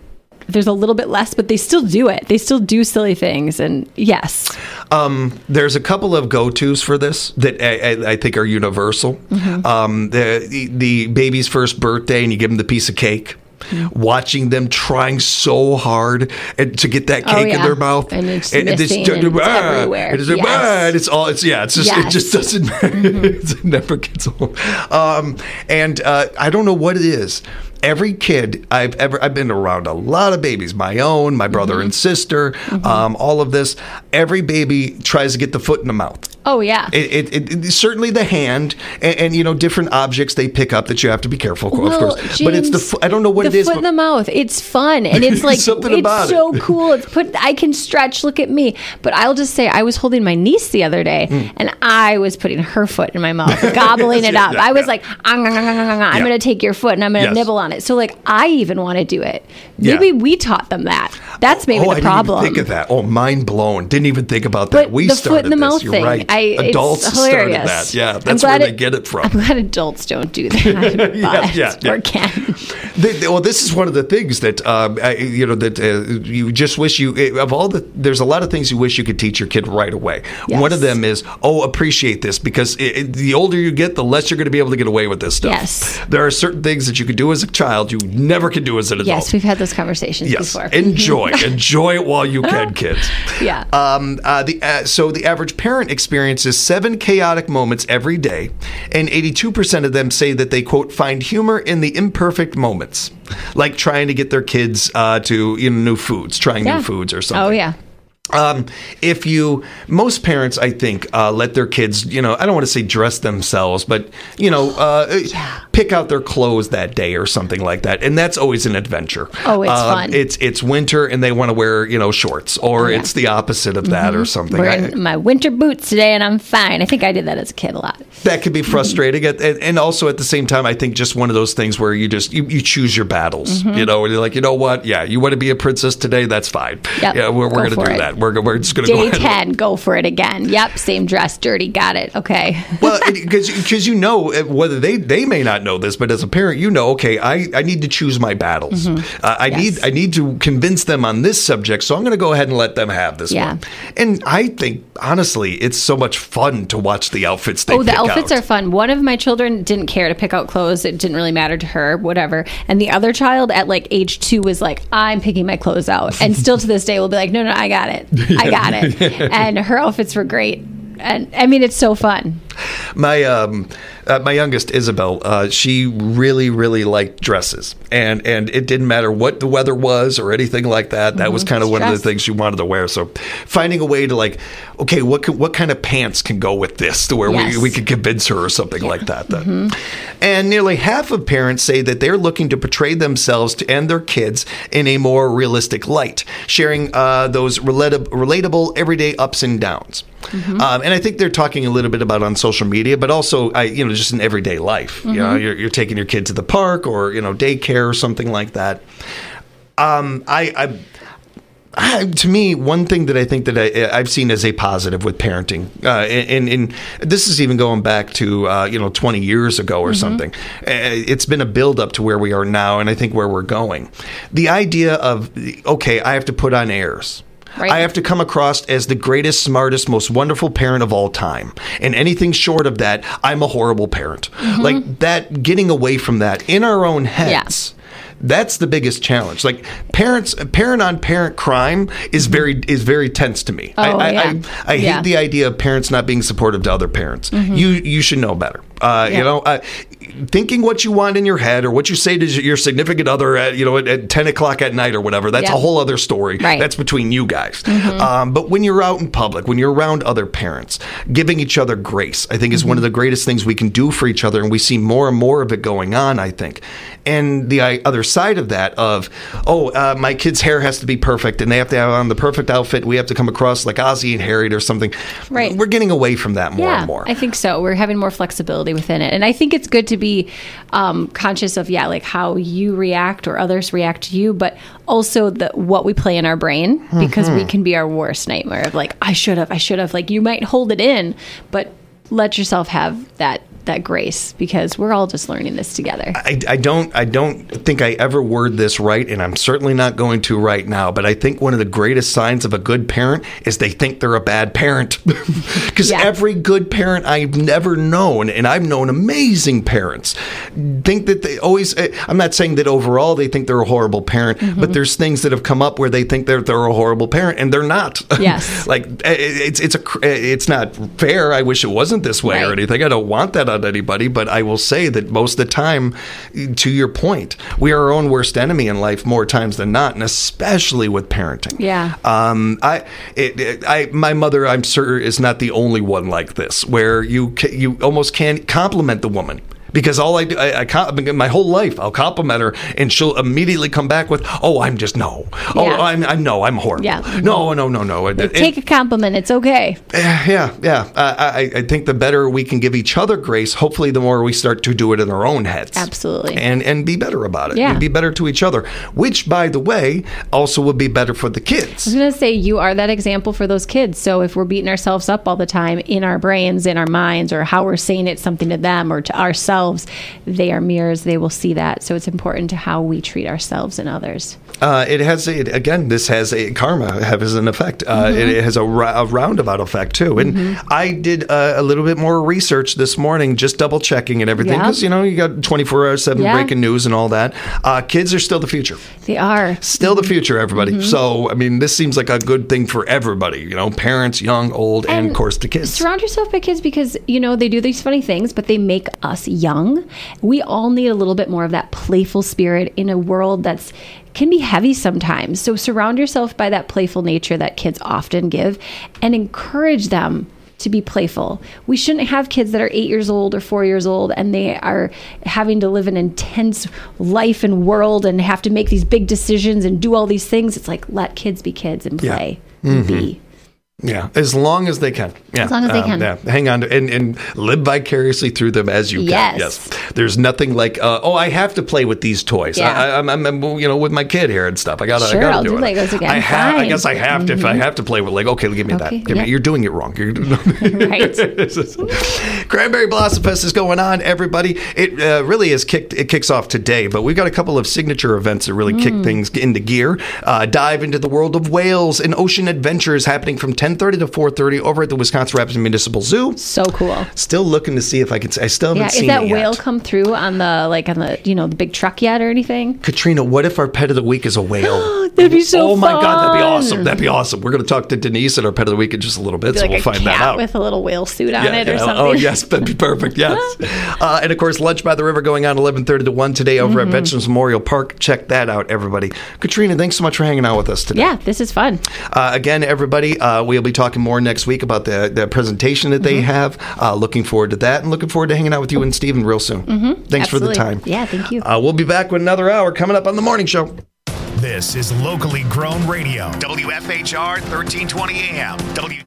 Speaker 2: there's a little bit less, but they still do it. They still do silly things. And yes.
Speaker 1: Um, there's a couple of go-tos for this that I, I, I think are universal. Mm-hmm. Um, the, the baby's first birthday, and you give them the piece of cake. Mm-hmm. Watching them trying so hard and to get that cake
Speaker 2: oh, yeah.
Speaker 1: in their mouth,
Speaker 2: and it's
Speaker 1: and,
Speaker 2: missing,
Speaker 1: and it's,
Speaker 2: and it's
Speaker 1: ah,
Speaker 2: everywhere.
Speaker 1: And it's,
Speaker 2: yes.
Speaker 1: ah, and it's all. It's yeah. It's just.
Speaker 2: Yes.
Speaker 1: It just doesn't. Mm-hmm. It never gets old. Um, and uh, I don't know what it is. Every kid I've ever, I've been around a lot of babies, my own, my brother mm-hmm. and sister, mm-hmm. um, all of this. Every baby tries to get the foot in the mouth.
Speaker 2: Oh, yeah.
Speaker 1: It, it, it certainly the hand and, and, you know, different objects they pick up that you have to be careful,
Speaker 2: well,
Speaker 1: of course.
Speaker 2: James,
Speaker 1: but it's the, fo- I don't know what it is.
Speaker 2: The foot in the mouth. It's fun. And it's like,
Speaker 1: Something
Speaker 2: it's
Speaker 1: about
Speaker 2: so
Speaker 1: it.
Speaker 2: cool. It's put, I can stretch, look at me. But I'll just say, I was holding my niece the other day mm. and I was putting her foot in my mouth, gobbling it
Speaker 1: yeah,
Speaker 2: up.
Speaker 1: yeah,
Speaker 2: I was
Speaker 1: yeah.
Speaker 2: like, ang, ang, ang, ang, ang, I'm
Speaker 1: yeah.
Speaker 2: going to take your foot and I'm going to
Speaker 1: yes.
Speaker 2: nibble on it. So like, I even want to do it. Maybe
Speaker 1: yeah.
Speaker 2: we taught them that. That's maybe
Speaker 1: oh,
Speaker 2: the
Speaker 1: I
Speaker 2: problem.
Speaker 1: Didn't even think of that. Oh, mind blown. Didn't even think about that.
Speaker 2: But
Speaker 1: we
Speaker 2: the
Speaker 1: started
Speaker 2: foot in the
Speaker 1: this.
Speaker 2: mouth
Speaker 1: You're
Speaker 2: thing,
Speaker 1: right.
Speaker 2: I,
Speaker 1: Adults
Speaker 2: it's
Speaker 1: started
Speaker 2: hilarious.
Speaker 1: that. Yeah,
Speaker 2: I'm
Speaker 1: that's where
Speaker 2: glad
Speaker 1: they
Speaker 2: it-
Speaker 1: get it from.
Speaker 2: I'm glad adults don't do that.
Speaker 1: yeah, yeah, yeah.
Speaker 2: Or can.
Speaker 1: They, they, well, this is one of the things that um, I, you know that uh, you just wish you of all the. There's a lot of things you wish you could teach your kid right away.
Speaker 2: Yes.
Speaker 1: One of them is, oh, appreciate this, because it, it, the older you get, the less you're going to be able to get away with this stuff.
Speaker 2: Yes.
Speaker 1: There are certain things that you can do as a child you never can do as an adult.
Speaker 2: Yes, we've had those conversations
Speaker 1: Yes,
Speaker 2: before.
Speaker 1: enjoy, enjoy it while you can, kids.
Speaker 2: Yeah.
Speaker 1: Um. Uh, the uh, so the average parent experiences seven chaotic moments every day, and eighty-two percent of them say that they, quote, find humor in the imperfect moments, like trying to get their kids uh, to you know new foods, trying
Speaker 2: Yeah.
Speaker 1: new foods or something.
Speaker 2: Oh, yeah.
Speaker 1: Um, if you, most parents, I think, uh, let their kids, you know, I don't want to say dress themselves, but, you know, uh,
Speaker 2: Yeah.
Speaker 1: pick out their clothes that day or something like that. And that's always an adventure.
Speaker 2: Oh, it's
Speaker 1: Um,
Speaker 2: fun.
Speaker 1: It's it's winter and they want to wear, you know, shorts, or
Speaker 2: yeah.
Speaker 1: it's the opposite of that or something.
Speaker 2: Wearing
Speaker 1: I-
Speaker 2: my winter boots today and I'm fine. I think I did that as a kid a lot.
Speaker 1: that could be frustrating. and, and also at the same time, I think just one of those things where you just, you, you choose your battles, you know, and you're like, you know what? Yeah, you want to be a princess today? That's fine.
Speaker 2: Yep.
Speaker 1: Yeah, we're,
Speaker 2: Go
Speaker 1: we're going to
Speaker 2: for
Speaker 1: do
Speaker 2: it.
Speaker 1: that. We're, we're just going to go
Speaker 2: Day
Speaker 1: ahead and-
Speaker 2: ten, go for it again. Yep, same dress, dirty, got it. Okay.
Speaker 1: Well, because because you know uh, whether they, they may not know this, but as a parent, you know, okay, I, I need to choose my battles.
Speaker 2: Mm-hmm.
Speaker 1: Uh, I
Speaker 2: Yes.
Speaker 1: need I need to convince them on this subject, so I'm going to go ahead and let them have this
Speaker 2: Yeah.
Speaker 1: one. And I think honestly, it's so much fun to watch the outfits they
Speaker 2: Oh, the
Speaker 1: pick
Speaker 2: outfits
Speaker 1: out.
Speaker 2: are fun. One of my children didn't care to pick out clothes. It didn't really matter to her, whatever. And the other child at like age two was like, I'm picking my clothes out. And still to this day will be like, no, no, I got it. I got it. And her outfits were great. And I mean, it's so fun.
Speaker 1: My um, uh, my youngest Isabel, uh, she really really liked dresses, and and it didn't matter what the weather was or anything like that. That was kind of one of the
Speaker 2: Dress.
Speaker 1: things she wanted to wear. So finding a way to like, okay, what can, what kind of pants can go with this, to where
Speaker 2: Yes.
Speaker 1: we we could convince her or something like that. Then. And nearly half of parents say that they're looking to portray themselves to, and their kids in a more realistic light, sharing uh, those relatable, relatable everyday ups and downs. Um, and I think they're talking a little bit about on social media, but also, I, you know, just in everyday life. You know, you're, you're taking your kid to the park or, you know, daycare or something like that. Um, I, I, I, to me, one thing that I think that I, I've seen as a positive with parenting, uh, and, and this is even going back to, uh, you know, twenty years ago or something. Uh, It's been a build up to where we are now, and I think where we're going. The idea of, okay, I have to put on airs.
Speaker 2: Right.
Speaker 1: I have to come across as the greatest, smartest, most wonderful parent of all time. And anything short of that, I'm a horrible parent. Like that, getting away from that in our own heads. That's the biggest challenge. Like parents, parent on parent crime is very is very tense to me.
Speaker 2: Oh,
Speaker 1: I, I,
Speaker 2: yeah.
Speaker 1: I, I hate
Speaker 2: Yeah.
Speaker 1: the idea of parents not being supportive to other parents. You you should know better. Uh,
Speaker 2: Yeah.
Speaker 1: You know, uh, thinking what you want in your head or what you say to your significant other at you know at, at ten o'clock at night or whatever. That's
Speaker 2: Yeah.
Speaker 1: a whole other story.
Speaker 2: Right.
Speaker 1: That's between you guys. Um, but when you're out in public, when you're around other parents, giving each other grace, I think is one of the greatest things we can do for each other, and we see more and more of it going on. I think, and the uh, other side of that of oh, uh, my kid's hair has to be perfect, and they have to have on the perfect outfit. We have to come across like Ozzy and Harriet or something.
Speaker 2: Right.
Speaker 1: We're getting away from that more
Speaker 2: yeah,
Speaker 1: and more.
Speaker 2: I think so. We're having more flexibility within it. And I think it's good to be um, conscious of, yeah, like how you react or others react to you, but also the what we play in our brain, because we can be our worst nightmare of like, I should have, I should have. Like you might hold it in, but let yourself have that that grace, because we're all just learning this together.
Speaker 1: I, I don't I don't think I ever word this right, and I'm certainly not going to right now, but I think one of the greatest signs of a good parent is they think they're a bad parent. Because
Speaker 2: Yeah.
Speaker 1: every good parent I've never known, and I've known amazing parents, think that they always, I'm not saying that overall they think they're a horrible parent,
Speaker 2: Mm-hmm.
Speaker 1: but there's things that have come up where they think they're, they're a horrible parent, and they're not.
Speaker 2: Yes.
Speaker 1: Like, it's, it's, a, it's not fair. I wish it wasn't this way or
Speaker 2: Right.
Speaker 1: anything. I don't want that on anybody, but I will say that most of the time, to your point, we are our own worst enemy in life more times than not, and especially with parenting.
Speaker 2: Yeah.
Speaker 1: Um, I, it, it, I, my mother, I'm sure, is not the only one like this, where you ca- you almost can't compliment the woman. Because all I do, I, I com- my whole life, I'll compliment her, and she'll immediately come back with, "Oh, I'm just no. Oh,
Speaker 2: Yeah.
Speaker 1: I'm, I'm no, I'm horrible.
Speaker 2: Yeah.
Speaker 1: No, no, no, no."
Speaker 2: Like, take a compliment. It's okay.
Speaker 1: Yeah, yeah. I, I, I think the better we can give each other grace, hopefully the more we start to do it in our own heads.
Speaker 2: Absolutely.
Speaker 1: And and be better about it.
Speaker 2: Yeah.
Speaker 1: And be better to each other, which, by the way, also would be better for the
Speaker 2: I
Speaker 1: kids.
Speaker 2: was going to say, you are that example for those kids. So if we're beating ourselves up all the time in our brains, in our minds, or how we're saying it something to them or to ourselves, they are mirrors. They will see that. So it's important to how we treat ourselves and others.
Speaker 1: Uh, it has, a, again, this has a karma has an effect. Uh,
Speaker 2: Mm-hmm.
Speaker 1: it, it has a, ra- a roundabout effect, too. And
Speaker 2: Mm-hmm.
Speaker 1: I did uh, a little bit more research this morning, just double checking and everything.
Speaker 2: Yeah.
Speaker 1: Because, you know, you got twenty-four hour seven
Speaker 2: Yeah.
Speaker 1: breaking news and all that. Uh, kids are still the future.
Speaker 2: They are.
Speaker 1: Still the future, everybody.
Speaker 2: Mm-hmm.
Speaker 1: So, I mean, this seems like a good thing for everybody, you know, parents, young, old, and, of course the kids.
Speaker 2: Surround yourself by kids because, you know, they do these funny things, but they make us young. We all need a little bit more of that playful spirit in a world that's can be heavy sometimes. So surround yourself by that playful nature that kids often give and encourage them to be playful. We shouldn't have kids that are eight years old or four years old and they are having to live an intense life and world and have to make these big decisions and do all these things. It's like, let kids be kids and
Speaker 1: Yeah.
Speaker 2: play and be.
Speaker 1: Yeah, as long as they can. Yeah.
Speaker 2: As long as they can.
Speaker 1: Yeah, hang on to, and, and live vicariously through them as you can.
Speaker 2: Yes.
Speaker 1: Yes. There's nothing like, uh, oh, I have to play with these toys.
Speaker 2: Yeah.
Speaker 1: I, I'm, I'm, I'm, you know, with my kid here and stuff. I gotta,
Speaker 2: Sure,
Speaker 1: I gotta
Speaker 2: I'll
Speaker 1: do,
Speaker 2: do
Speaker 1: it.
Speaker 2: Legos again.
Speaker 1: I, ha- I
Speaker 2: Fine.
Speaker 1: guess I have to. If I have to play with Lego, okay, give me
Speaker 2: Okay,
Speaker 1: that. Give
Speaker 2: yeah.
Speaker 1: me, you're doing it wrong. You're,
Speaker 2: Right.
Speaker 1: Cranberry Blossom Fest is going on, everybody. It uh, really is kicked. It kicks off today, but we've got a couple of signature events that really
Speaker 2: Mm.
Speaker 1: kick things into gear. Uh, dive into the world of whales and ocean adventures happening from ten thirty to four thirty over at the Wisconsin Rapids Municipal Zoo.
Speaker 2: So cool.
Speaker 1: Still looking to see if I can. I still haven't
Speaker 2: Yeah,
Speaker 1: seen
Speaker 2: is that
Speaker 1: it yet.
Speaker 2: whale come through on the like on the you know the big truck yet or anything?
Speaker 1: Katrina, what if our pet of the week is a whale?
Speaker 2: That'd be so
Speaker 1: Oh my God, that'd be
Speaker 2: fun.
Speaker 1: awesome. That'd be awesome. We're going to talk to Denise at our pet of the week in just a little bit, so
Speaker 2: Like
Speaker 1: we'll
Speaker 2: a
Speaker 1: find
Speaker 2: cat
Speaker 1: that out.
Speaker 2: with a little whale suit on it or something.
Speaker 1: Oh, yes, that'd be perfect. Yes. uh, and of course, Lunch by the River going on eleven thirty to one today over
Speaker 2: Mm-hmm.
Speaker 1: at Veterans Memorial Park. Check that out, everybody. Katrina, thanks so much for hanging out with us today.
Speaker 2: Yeah, this is fun.
Speaker 1: Uh, again, everybody, uh, we'll be talking more next week about the, the presentation that
Speaker 2: Mm-hmm.
Speaker 1: they have. Uh, looking forward to that and looking forward to hanging out with you and Stephen real soon. Mm-hmm. Thanks for the
Speaker 2: Absolutely.
Speaker 1: time.
Speaker 2: Yeah, thank you.
Speaker 1: Uh, we'll be back with another hour coming up on the morning show.
Speaker 5: This is locally grown radio. W F H R thirteen twenty A M. W